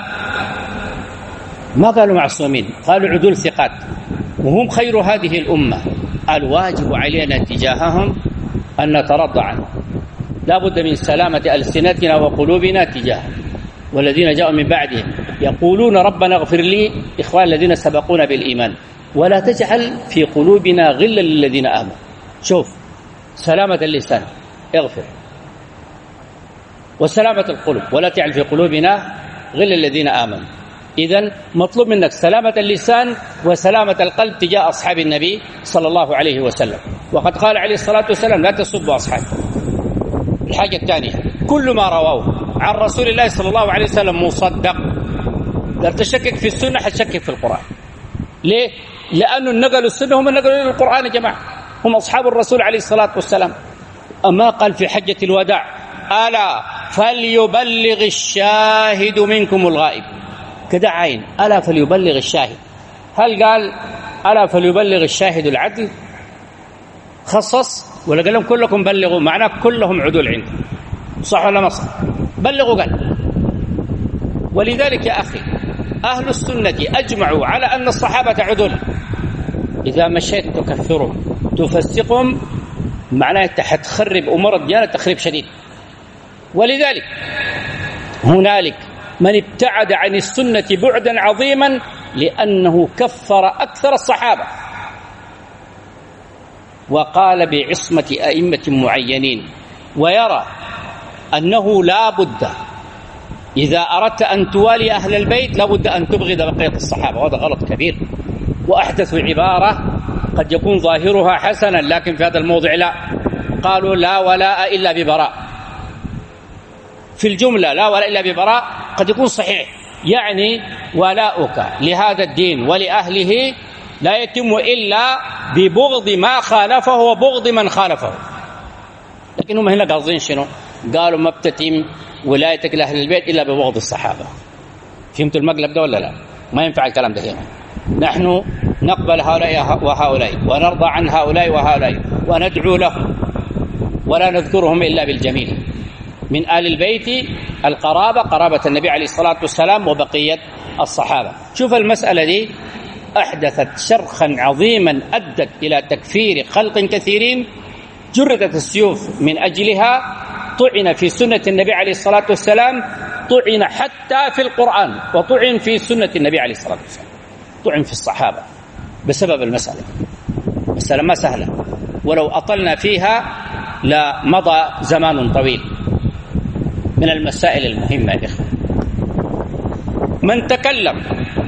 ما قالوا معصومين، قالوا عدول ثقات، وهم خير هذه الأمة. الواجب علينا تجاههم أن نترضى عنهم، لا بد من سلامة ألسنتنا وقلوبنا تجاههم. والذين جاءوا من بعدهم يقولون ربنا اغفر لي إخوان الذين سبقونا بالإيمان ولا تجعل في قلوبنا غلا للذين آمنوا. شوف، سلامة اللسان اغفر، وسلامة القلوب ولا تجعل في قلوبنا غلا للذين آمنوا. إذن مطلوب منك سلامة اللسان وسلامة القلب تجاه أصحاب النبي صلى الله عليه وسلم. وقد قال عليه الصلاة والسلام: لا تسبوا أصحابي. الحاجة الثانية، كل ما رواه عن رسول الله صلى الله عليه وسلم مصدق. لا تشكك في السنة حتشكك في القرآن. ليه؟ لأنه نقلوا السنة هم نقلوا القرآن يا جماعة، هم أصحاب الرسول عليه الصلاة والسلام. أما قال في حجة الوداع: ألا فليبلغ الشاهد منكم الغائب. كده عين، ألا فليبلغ الشاهد. هل قال ألا فليبلغ الشاهد العدل؟ خصص ولا قال لهم كلكم بلغوا؟ معناه كلهم عدول عنده، صح ولا ما صح؟ بلغوا قال. ولذلك يا أخي أهل السنة أجمعوا على أن الصحابة عدول. إذا مشيت تكثرهم تفسقهم معناه تخرب أمور الديانة تخريب شديد. ولذلك هنالك من ابتعد عن السنة بعدا عظيما لأنه كفر أكثر الصحابة وقال بعصمة أئمة معينين، ويرى أنه لا بد إذا أردت أن توالي أهل البيت لا بد أن تبغض بقية الصحابة. وهذا غلط كبير. وأحدثوا عبارة قد يكون ظاهرها حسنا لكن في هذا الموضع لا، قالوا لا ولاء إلا ببراء. في الجملة لا ولاء إلا ببراء قد يكون صحيح، يعني ولاؤك لهذا الدين ولأهله لا يتم إلا ببغض ما خالفه وبغض من خالفه. لكن هم هنا قاصدين شنو؟ قالوا ما بتتم ولايتك لأهل البيت إلا ببغض الصحابة. فهمتوا المقلب ده ولا لا؟ ما ينفع الكلام ده هنا. نحن نقبل هؤلاء وهؤلاء ونرضى عن هؤلاء وهؤلاء وندعو لهم ولا نذكرهم إلا بالجميل. من آل البيت القرابة، قرابة النبي عليه الصلاة والسلام وبقية الصحابة. شوف المسألة دي أحدثت شرخا عظيما أدت إلى تكفير خلق كثيرين، جردت السيوف من أجلها، طعن في سنة النبي عليه الصلاة والسلام، طعن حتى في القرآن، وطعن في سنة النبي عليه الصلاة والسلام، طعن في الصحابة بسبب المسألة. مسألة ما سهلة، ولو أطلنا فيها لمضى زمان طويل. من المسائل المهمة يا إخوة، من تكلم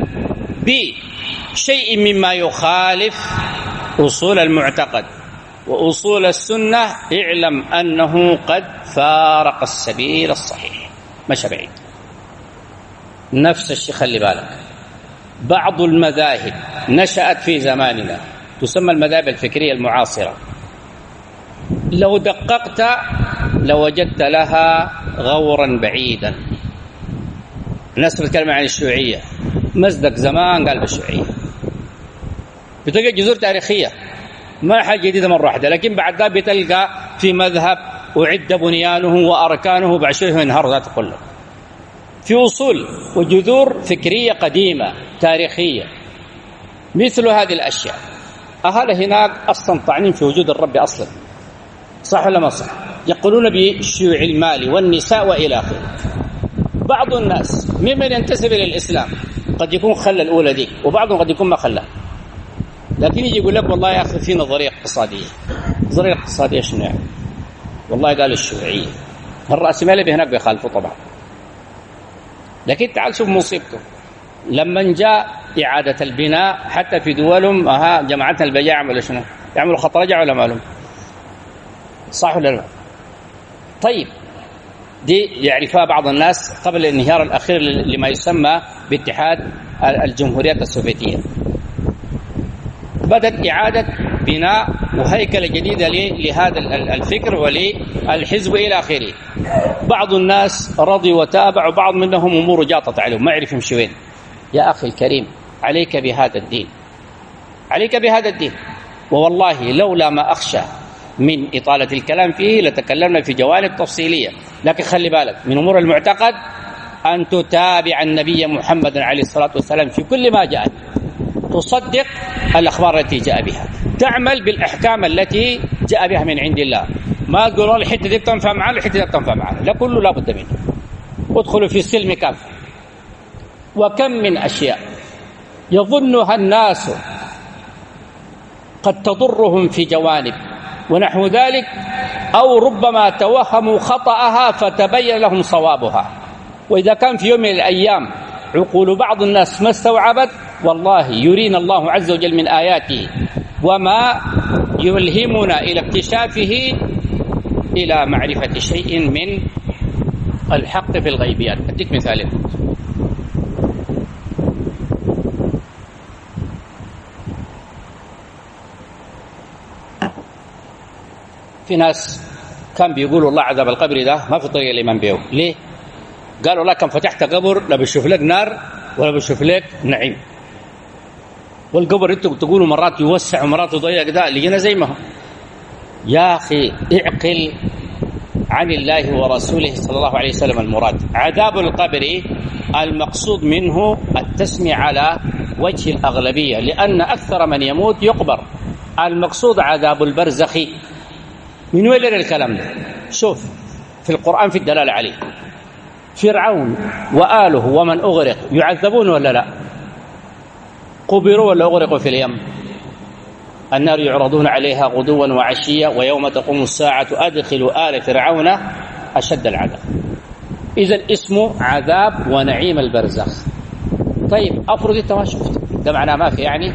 بشيء مما يخالف أصول المعتقد وأصول السنة اعلم أنه قد فارق السبيل الصحيح، مشى بعيد. نفس الشيء، خلي بالك، بعض المذاهب نشأت في زماننا تسمى المذاهب الفكرية المعاصرة، لو دققت لوجدت لها غورا بعيدا. الناس تتكلم عن الشيوعية، مزدك زمان قال بالشيوعية، بتلقى جذور تاريخية ما حاجة جديدة مرة واحدة، لكن بعد ذلك بتلقى في مذهب أعد بنيانه وأركانه بعد شوية ينهار ذاته كله. في أصول وجذور فكرية قديمة تاريخية مثل هذه الأشياء. أهل هناك أصلا طعنين في وجود الرب أصلا، صح ولا ما صح؟ يقولون بالشيوع المالي والنساء وإلى آخره. بعض الناس ممن ينتسب إلى الإسلام قد يكون خلى الأولى دي، وبعضهم قد يكون ما خلى، لكن يجي يقول لك والله يا أخي في نظرية اقتصادية. نظرية اقتصادية شنو يعني؟ والله قال الشيوعية، الرأسمالية هناك بيخالفوا طبعا. لكن تعال شوف مصيبته، لما جاء إعادة البناء حتى في دولهم جماعتنا البياع عملوا شنو؟ يعملوا خط رجع ولا مالهم؟ صح ولا لا؟ طيب دي يعرفها بعض الناس قبل الانهيار الأخير لما يسمى باتحاد الجمهوريات السوفيتية. بدأت إعادة بناء وهيكلة جديدة لهذا الفكر وللحزب إلى آخره. بعض الناس رضي وتابع، وبعض منهم أمور جاطت عليهم ما يعرف يمشي وين. يا أخي الكريم، عليك بهذا الدين، عليك بهذا الدين. ووالله لولا ما أخشى من إطالة الكلام فيه لتكلمنا في جوانب تفصيلية، لكن خلي بالك من أمور المعتقد أن تتابع النبي محمد عليه الصلاة والسلام في كل ما جاء، تصدق الأخبار التي جاء بها، تعمل بالأحكام التي جاء بها من عند الله. ما تقولوا الحتة دي تنفع معنا الحتة دي تنفع معنا، لا، كله لا بد منه. ادخلوا في السلم كافة. وكم من أشياء يظنها الناس قد تضرهم في جوانب ونحو ذلك، أو ربما توهموا خطأها فتبين لهم صوابها. وإذا كان في يوم من الأيام عقول بعض الناس ما استوعبت، والله يرينا الله عز وجل من آياته وما يلهمنا إلى اكتشافه إلى معرفة شيء من الحق في الغيبيات. أديك مثال، في ناس كان بيقولوا الله عذاب القبر ده ما في طريقة الإيمان به. ليه؟ قالوا الله كان فتحت قبر لا بيشوف لك نار ولا بيشوف لك نعيم، والقبر انتم تقولوا مرات يوسع ومرات يضيق، ده لقينا زي ما هو. يا أخي اعقل عن الله ورسوله صلى الله عليه وسلم المراد. عذاب القبر المقصود منه التسمية على وجه الأغلبية، لأن أكثر من يموت يقبر. المقصود عذاب البرزخ. من وين الكلام ده؟ شوف في القرآن في الدلالة عليه. فرعون وآله ومن أغرق يعذبون ولا لا؟ قبروا ولا أغرقوا في اليم؟ النار يعرضون عليها غدوا وعشيا ويوم تقوم الساعة أدخلوا آل فرعون أشد العذاب. إذن اسمه عذاب ونعيم البرزخ. طيب أفرض أنت ما شفت ده، معناه ما في يعني.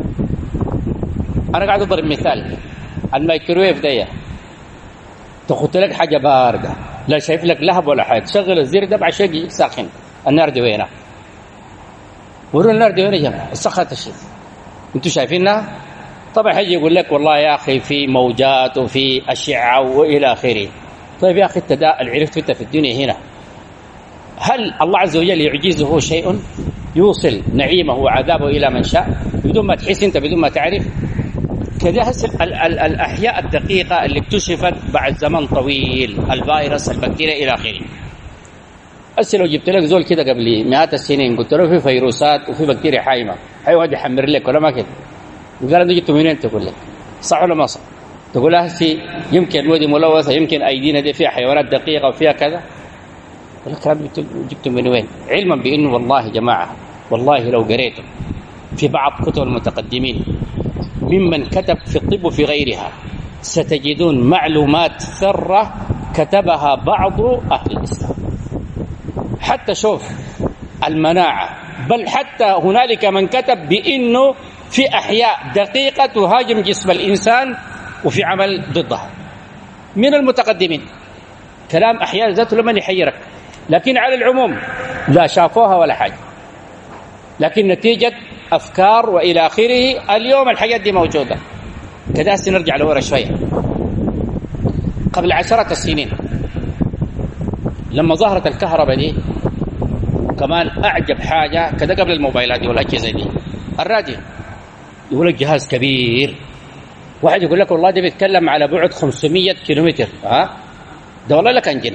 أنا قاعد أضرب مثال، الميكروويف ده تخط لك حاجة باردة، لا شايف لك لهب ولا حاجة، تشغل الزر ده بعد شيء يجيك ساخن. النار دي وينها؟ وروا النار دي وين يا جماعة؟ السخط الشيء انتوا شايفينها؟ طبعا حيجي يقول لك والله يا أخي في موجات وفي أشعة وإلى آخره. طيب يا أخي التداء عرفت انت في الدنيا هنا، هل الله عز وجل يعجزه شيء يوصل نعيمه وعذابه إلى من شاء بدون ما تحس انت، بدون ما تعرف؟ كذا الأحياء الدقيقة اللي اكتشفت بعد زمن طويل، الفيروس، البكتيريا إلى آخره. لو جبت لك زول كده قبل مئات السنين قلت له في فيروسات وفي بكتيريا حايمة، حيقعد يحمر لك ولا ما كده. قال أنت جبته منين؟ تقول لك صح ولا ما صح؟ تقول لها هسي يمكن الودي ملوثة، يمكن أيدينا دي فيها حيوانات دقيقة وفيها كذا. الكلام جبته من وين؟ علما بأنه والله يا جماعة، والله لو قريتم في بعض كتب المتقدمين ممن كتب في الطب وفي غيرها ستجدون معلومات ثرة كتبها بعض أهل الإسلام. حتى شوف المناعة، بل حتى هنالك من كتب بأنه في أحياء دقيقة تهاجم جسم الإنسان وفي عمل ضدها من المتقدمين. كلام أحياء ذاته لمن يحيرك، لكن على العموم لا شافوها ولا حاجة، لكن نتيجة أفكار وإلى آخره اليوم الحاجات دي موجودة. كده سنرجع لورا شوية. قبل 10 سنين لما ظهرت الكهرباء دي، كمان أعجب حاجة كده قبل الموبايلات دي والأجهزة دي، الراديو. يقول لك جهاز كبير، واحد يقول لك والله ده بيتكلم على بعد 500 كيلومتر. ده والله لك أنجل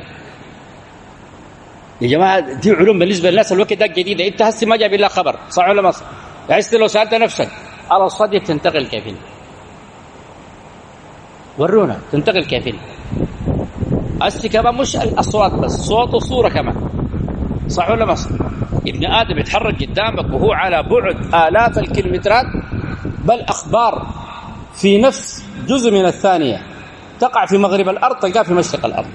يا جماعة، دي علوم بالنسبة للناس الوقت ده جديدة. انت هسي ما جاب لها خبر، صح ولا ما صح؟ يعني لو سألت نفسك على الصدى تنتقل كيف؟ ورونا تنتقل كيف؟ هسي كمان مش الأصوات بس، صوت وصورة كمان، صح ولا ما صح؟ ابن آدم يتحرك قدامك وهو على بعد آلاف الكيلومترات، بل أخبار في نفس جزء من الثانية تقع في مغرب الأرض تلقاها في مشرق الأرض.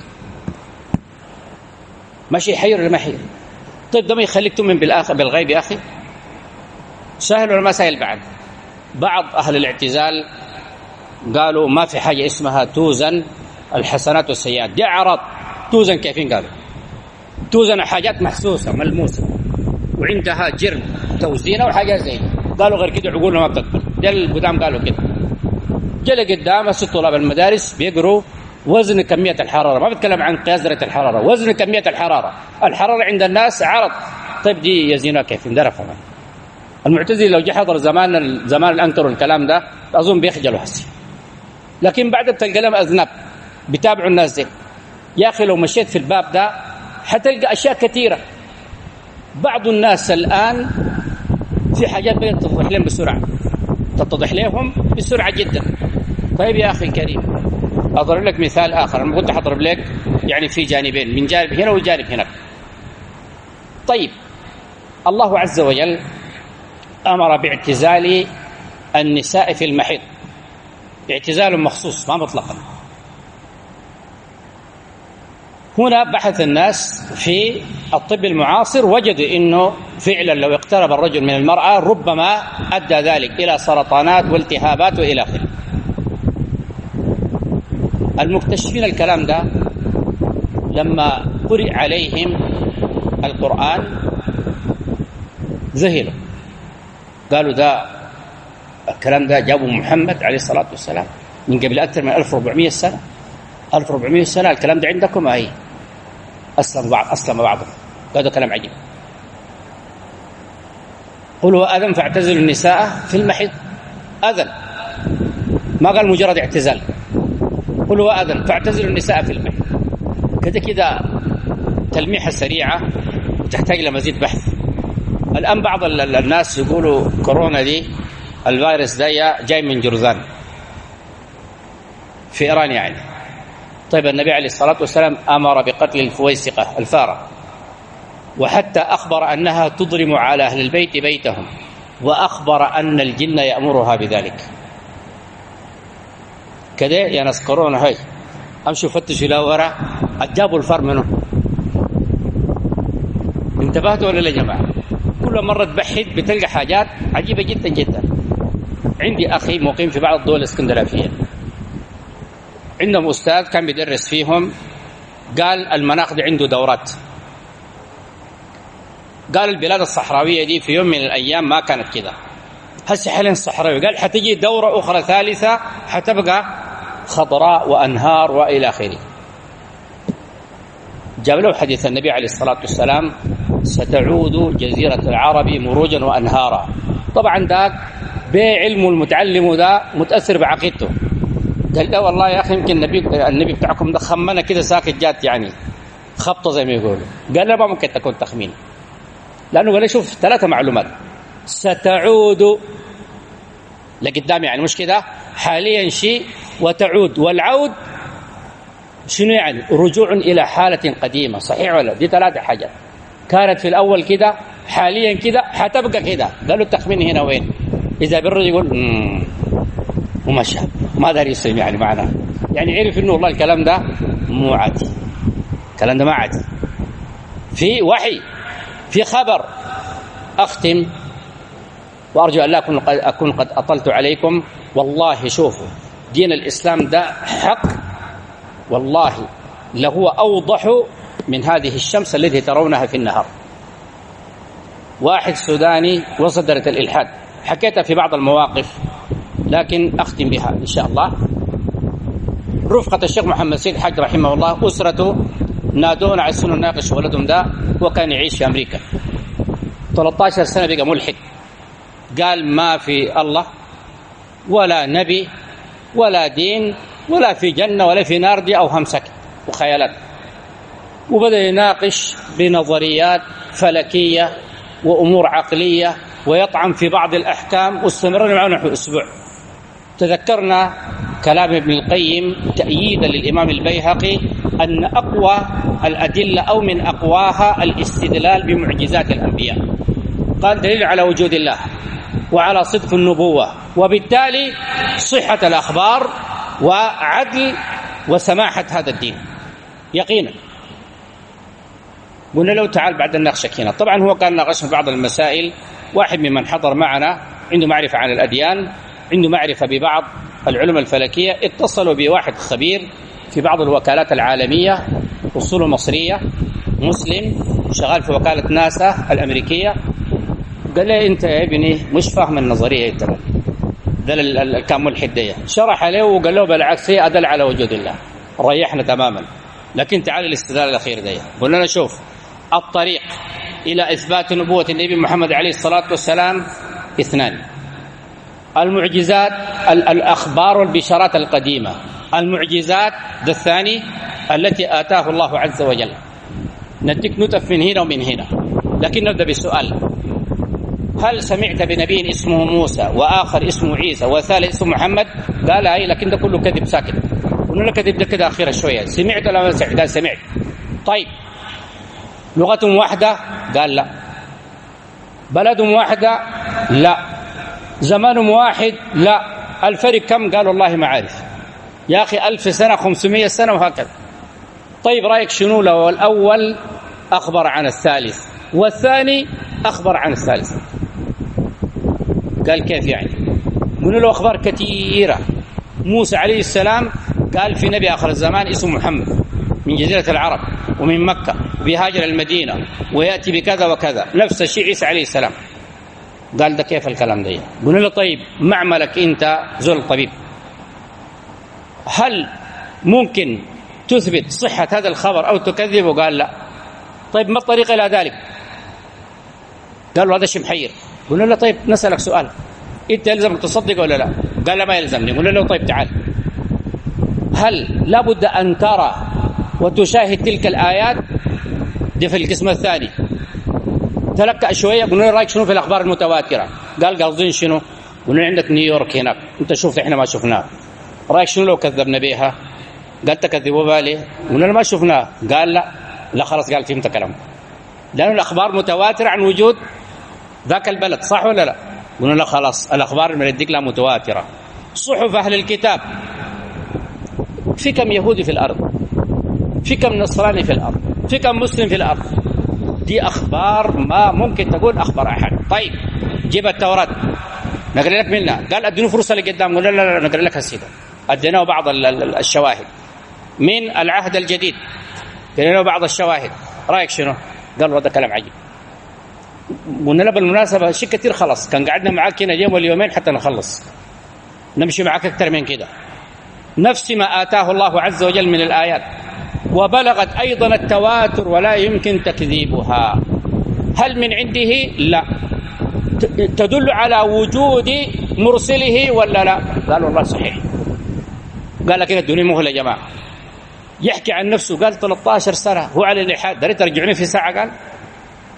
ماشي يحير ولا ما يحير؟ طيب ده ما يخليك تؤمن بالغيب يا أخي؟ سهل ولا ما سهل؟ بعض أهل الاعتزال قالوا ما في حاجة اسمها توزن الحسنات والسيئات، دي أعراض. توزن كيفين؟ قالوا توزن حاجات محسوسة ملموسة وعندها جرم توزينها وحاجات زي، قالوا غير كده عقولنا ما بتقبل. ده القدام قالوا كده. جل قدام طلاب المدارس بيقروا وزن كمية الحرارة، ما بتكلم عن قياس درجة الحرارة، وزن كمية الحرارة. الحرارة عند الناس عرض. طيب دي يزينها كيف؟ اندرفوا. المعتزلة لو جه حضر زمان الأنكر الكلام ده أظن بيخجلوا حسي، لكن بعد بتلقى لهم أذنب بيتابعوا الناس دي. يا أخي لو مشيت في الباب ده حتلقى أشياء كثيرة. بعض الناس الآن في حاجات بدأت تتضح لهم بسرعة، تتضح لهم بسرعة جدا. طيب يا أخي الكريم، أضرب لك مثال آخر. أنا كنت أضرب لك يعني في جانبين، من جانب هنا وجانب هناك. طيب الله عز وجل أمر باعتزال النساء في المحيض، اعتزال مخصوص ما مطلقا. هنا بحث الناس في الطب المعاصر وجدوا أنه فعلا لو اقترب الرجل من المرأة ربما أدى ذلك إلى سرطانات والتهابات وإلى آخره. المكتشفين الكلام ده لما قرئ عليهم القرآن ذهلوا، قالوا ده الكلام ده جابه محمد عليه الصلاة والسلام من قبل أكثر من 1400 سنة. 1400 سنة الكلام ده عندكم؟ أي أسلم بعضهم. هذا كلام عجيب. قلوا أذن فاعتزلوا النساء في المحيض. أذن، ما قال مجرد اعتزال. قلوا أذن فاعتزلوا النساء في المحيض. كده تلميحة سريعة وتحتاج لمزيد بحث. الآن بعض الناس يقولوا كورونا دي الفيروس ده جاي من جرذان في إيران يعني. طيب النبي عليه الصلاة والسلام أمر بقتل الفويسقة الفارة، وحتى أخبر أنها تضرم على أهل البيت بيتهم، وأخبر أن الجن يأمرها بذلك. كده يا ناس كورونا هاي أمشوا فتشوا لا وراء أجابوا الفار منه. انتبهتوا ولا لا يا جماعة؟ كل مرة تبحث بتلقى حاجات عجيبة جدا جدا. عندي أخي مقيم في بعض الدول الاسكندنافية، عندهم أستاذ كان بيدرس فيهم، قال المناخ دي عنده دورات. قال البلاد الصحراوية دي في يوم من الأيام ما كانت كده، هسه حاليا صحراوي. قال حتجي دورة أخرى ثالثة حتبقى خضراء وأنهار وإلى آخره. جاب له حديث النبي عليه الصلاة والسلام ستعود جزيرة العرب مروجا وأنهارا. طبعا ذاك بعلم المتعلم ده متأثر بعقيدته. قال لا والله يا أخي يمكن النبي بتاعكم ده خمنا كده ساكت جات يعني خبطة زي ما يقولوا. قال لا ما ممكن تكون تخمين، لأنه قال شوف 3 معلومات. ستعود لقدام، يعني مش كده حاليا شيء وتعود، والعود شنو يعني؟ رجوع إلى حالة قديمة، صحيح ولا؟ دي 3 حاجات، كانت في الأول كده، حاليا كده، حتبقى كده. قالوا التخمين هنا وين؟ إذا بالرجل يقول ومشى ما داري يسلم، يعني معناه يعني عرف إنه والله الكلام ده مو عادي، الكلام ده ما عادي، في وحي، في خبر. أختم وأرجو أن لا أكون قد أطلت عليكم. والله شوفوا، دين الإسلام ده حق والله لهو أوضح من هذه الشمس التي ترونها في النهار. واحد سوداني وسط دائرة الإلحاد، حكيتها في بعض المواقف لكن أختم بها إن شاء الله. رفقة الشيخ محمد سيد حاج رحمه الله، أسرته نادونا على السنة ناقش ولدهم ده، وكان يعيش في أمريكا 13 سنة، بقى ملحد، قال ما في الله ولا نبي ولا دين ولا في جنة ولا في نار، دي أوهم سكت وخيالات. وبدأ يناقش بنظريات فلكية وأمور عقلية ويطعن في بعض الأحكام، واستمرنا معه نحو أسبوع. تذكرنا كلام ابن القيم تأييدا للإمام البيهقي أن أقوى الأدلة أو من أقواها الاستدلال بمعجزات الأنبياء. قال دليل على وجود الله وعلى صدق النبوة، وبالتالي صحة الأخبار وعدل وسماحة هذا الدين يقينا. قلنا له تعال بعد نناقشك هنا. طبعا هو كان ناقشنا بعض المسائل، واحد ممن حضر معنا عنده معرفة عن الأديان، عنده معرفة ببعض العلوم الفلكية، اتصلوا بواحد خبير في بعض الوكالات العالمية، أصوله مصرية، مسلم، شغال في وكالة ناسا الأمريكية. قال لي أنت يا ابني مش فاهم النظرية، أنت ده كان ملحد دي. شرح عليه وقال له بالعكس هي أدل على وجود الله، ريحنا تماما. لكن تعال الاستدلال الأخير دي، قلنا له شوف، الطريق إلى إثبات نبوة النبي محمد عليه الصلاة والسلام 2: المعجزات، الأخبار والبشارات القديمة، المعجزات ده الثاني التي آتاه الله عز وجل. نديك نتف من هنا ومن هنا، لكن نبدأ بالسؤال: هل سمعت بنبي اسمه موسى وآخر اسمه عيسى وثالث اسمه محمد؟ قال أي، لكن ده كله كذب ساكت. قلنا له كذب ده كده أخيرا شوية، سمعت ولا ما سمعت؟ قال سمعت. طيب لغتهم واحدة؟ قال لا. بلدهم واحدة؟ لا. زمانهم واحد؟ لا. الفرق كم؟ قال والله ما عارف يا أخي، 1000 سنة 500 سنة وهكذا. طيب رأيك شنو لو الأول أخبر عن الثالث والثاني أخبر عن الثالث؟ قال كيف يعني؟ قلنا له أخبار كثيرة. موسى عليه السلام قال في نبي آخر الزمان اسمه محمد من جزيرة العرب ومن مكة، بيهاجر المدينة ويأتي بكذا وكذا. نفس الشيء عيسى عليه السلام. قال ده كيف الكلام ده؟ قلنا له طيب معملك أنت زول طبيب، هل ممكن تثبت صحة هذا الخبر أو تكذبه؟ قال لا. طيب ما الطريقة إلى ذلك؟ قالوا هذا شيء محير. قلنا له طيب نسألك سؤال، أنت يلزمك تصدق ولا لا؟ قال لا ما يلزمني. قلنا له طيب تعال، هل لابد أن ترى وتشاهد تلك الآيات؟ دي في القسم الثاني. تلقى شوية. قلنا له رأيك شنو في الأخبار المتواترة؟ قال قصدين شنو؟ قلنا عندك نيويورك هناك، أنت شفت إحنا ما شفناه، رأيك شنو لو كذبنا بيها؟ قال تكذبوا بالي. قلنا له ما شفناه. قال لا. لا خلاص، قال فهمت كلام، لأن الأخبار متواترة عن وجود ذاك البلد، صح ولا لا؟ قلنا له خلاص، الأخبار من الديك لا متواترة. صحف أهل الكتاب، في كم يهودي في الأرض، في كم نصراني في الأرض، في كم مسلم في الأرض. دي أخبار ما ممكن تقول أخبار أحد. طيب جيب التوراة نقرأ لك منها. قال أدينه فرصة لقدام. قلنا لا نقرأ لك هسيدة. أديناه بعض الشواهد من العهد الجديد، قلنا بعض الشواهد. رأيك شنو؟ قال هذا كلام عجيب. قلنا له بالمناسبة شيء كثير، خلص كان قعدنا معاك هنا يوم واليومين حتى نخلص، نمشي معاك أكثر من كده. نفس ما آتاه الله عز وجل من الآيات، وبلغت أيضا التواتر ولا يمكن تكذيبها. هل من عنده؟ لا. تدل على وجود مرسله ولا لا؟ قال والله صحيح. قال لكن الدنيا مهلة يا جماعة. يحكي عن نفسه قال 13 سنة هو على الإلحاد، ده ترجعني في ساعة. قال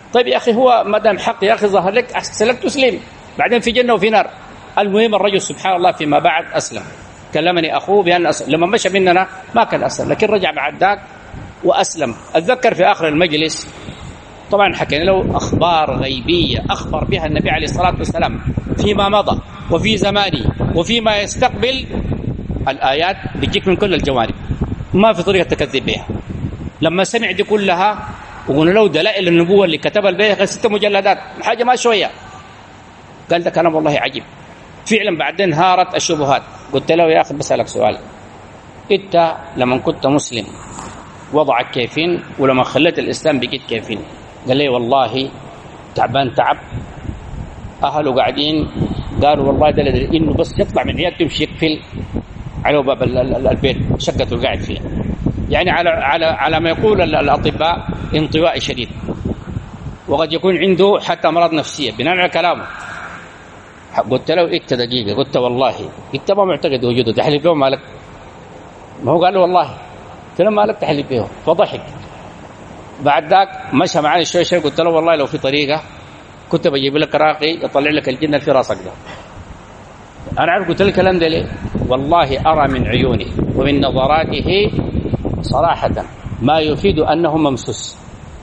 طيب يا أخي هو ما دام حق يا أخي ظهر لك أحسن لك تسلم، بعدين في جنة وفي نار. المهم الرجل سبحان الله فيما بعد أسلم. كلمني أخوه بأن أسلم، لما مشى مننا ما كان أسلم، لكن رجع بعد ذاك وأسلم. أتذكر في آخر المجلس طبعا حكينا له أخبار غيبية أخبر بها النبي عليه الصلاة والسلام فيما مضى وفي زمانه وفيما يستقبل. الآيات بتجيك من كل الجوانب، ما في طريقة تكذب بها. لما سمع دي كلها وقلنا له دلائل النبوة اللي كتبها البيهقي 6 مجلدات، حاجة ما شوية، قال ده كلام والله عجيب. فعلا بعدين هارت الشبهات. قلت له يا أخي بسألك سؤال، أنت لما كنت مسلم وضعك كيفين، ولما خليت الإسلام بقيت كيفين؟ قال لي والله تعبان تعب، أهله قاعدين قالوا والله ده إنه بس يطلع من عيادته يمشي يقفل على باب البيت شقته اللي قاعد فيها، يعني على ما يقول الأطباء انطواء شديد، وقد يكون عنده حتى أمراض نفسية بناء على كلامه. قلت له إنت دقيقة، قلت والله أنت ما معتقد وجوده، تحلف به مالك؟ ما هو قال له والله. قلت له مالك تحلف به؟ فضحك. بعد ذاك مشى معي شوي، قلت له والله لو في طريقة كنت بجيب لك راقي يطلع لك الجنة في راسك ده. أنا عارف قلت له الكلام ده ليه؟ والله أرى من عيونه ومن نظراته صراحة ما يفيد أنه ممسوس.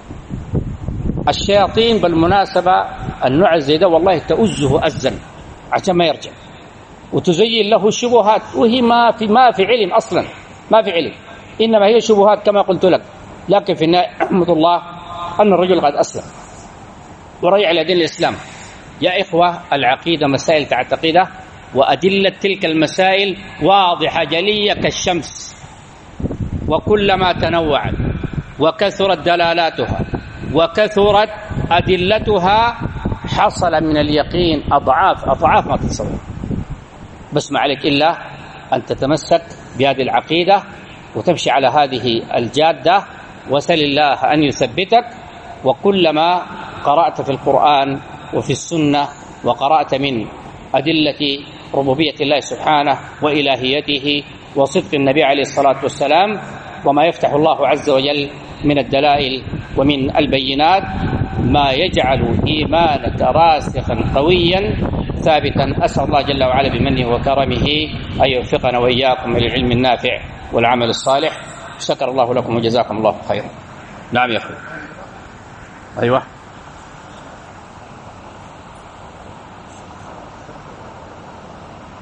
الشياطين بالمناسبة النوع زي ده والله تؤزه أزا عشان ما يرجع، وتزين له الشبهات، وهي ما في علم أصلا، ما في علم، إنما هي شبهات كما قلت لك. لكن في النهاية أحمد الله أن الرجل قد أسلم ورجع إلى دين الإسلام. يا إخوة العقيدة مسائل تعتقدها، وأدلة تلك المسائل واضحة جلية كالشمس، وكلما تنوعت وكثرت دلالاتها وكثرت أدلتها حصل من اليقين أضعاف ما تتصور. بس ما عليك إلا أن تتمسك بهذه العقيدة وتمشي على هذه الجادة، وسل الله أن يثبتك. وكلما قرأت في القرآن وفي السنة وقرأت من أدلة ربوبية الله سبحانه وإلهيته وصدق النبي عليه الصلاة والسلام وما يفتح الله عز وجل من الدلائل ومن البينات، ما يجعل إيمانك راسخا قويا ثابتا. أسأل الله جل وعلا بمنه وكرمه أن يوفقنا وإياكم للعلم النافع والعمل الصالح. شكر الله لكم وجزاكم الله خيرا. نعم يا أخي. أيوة.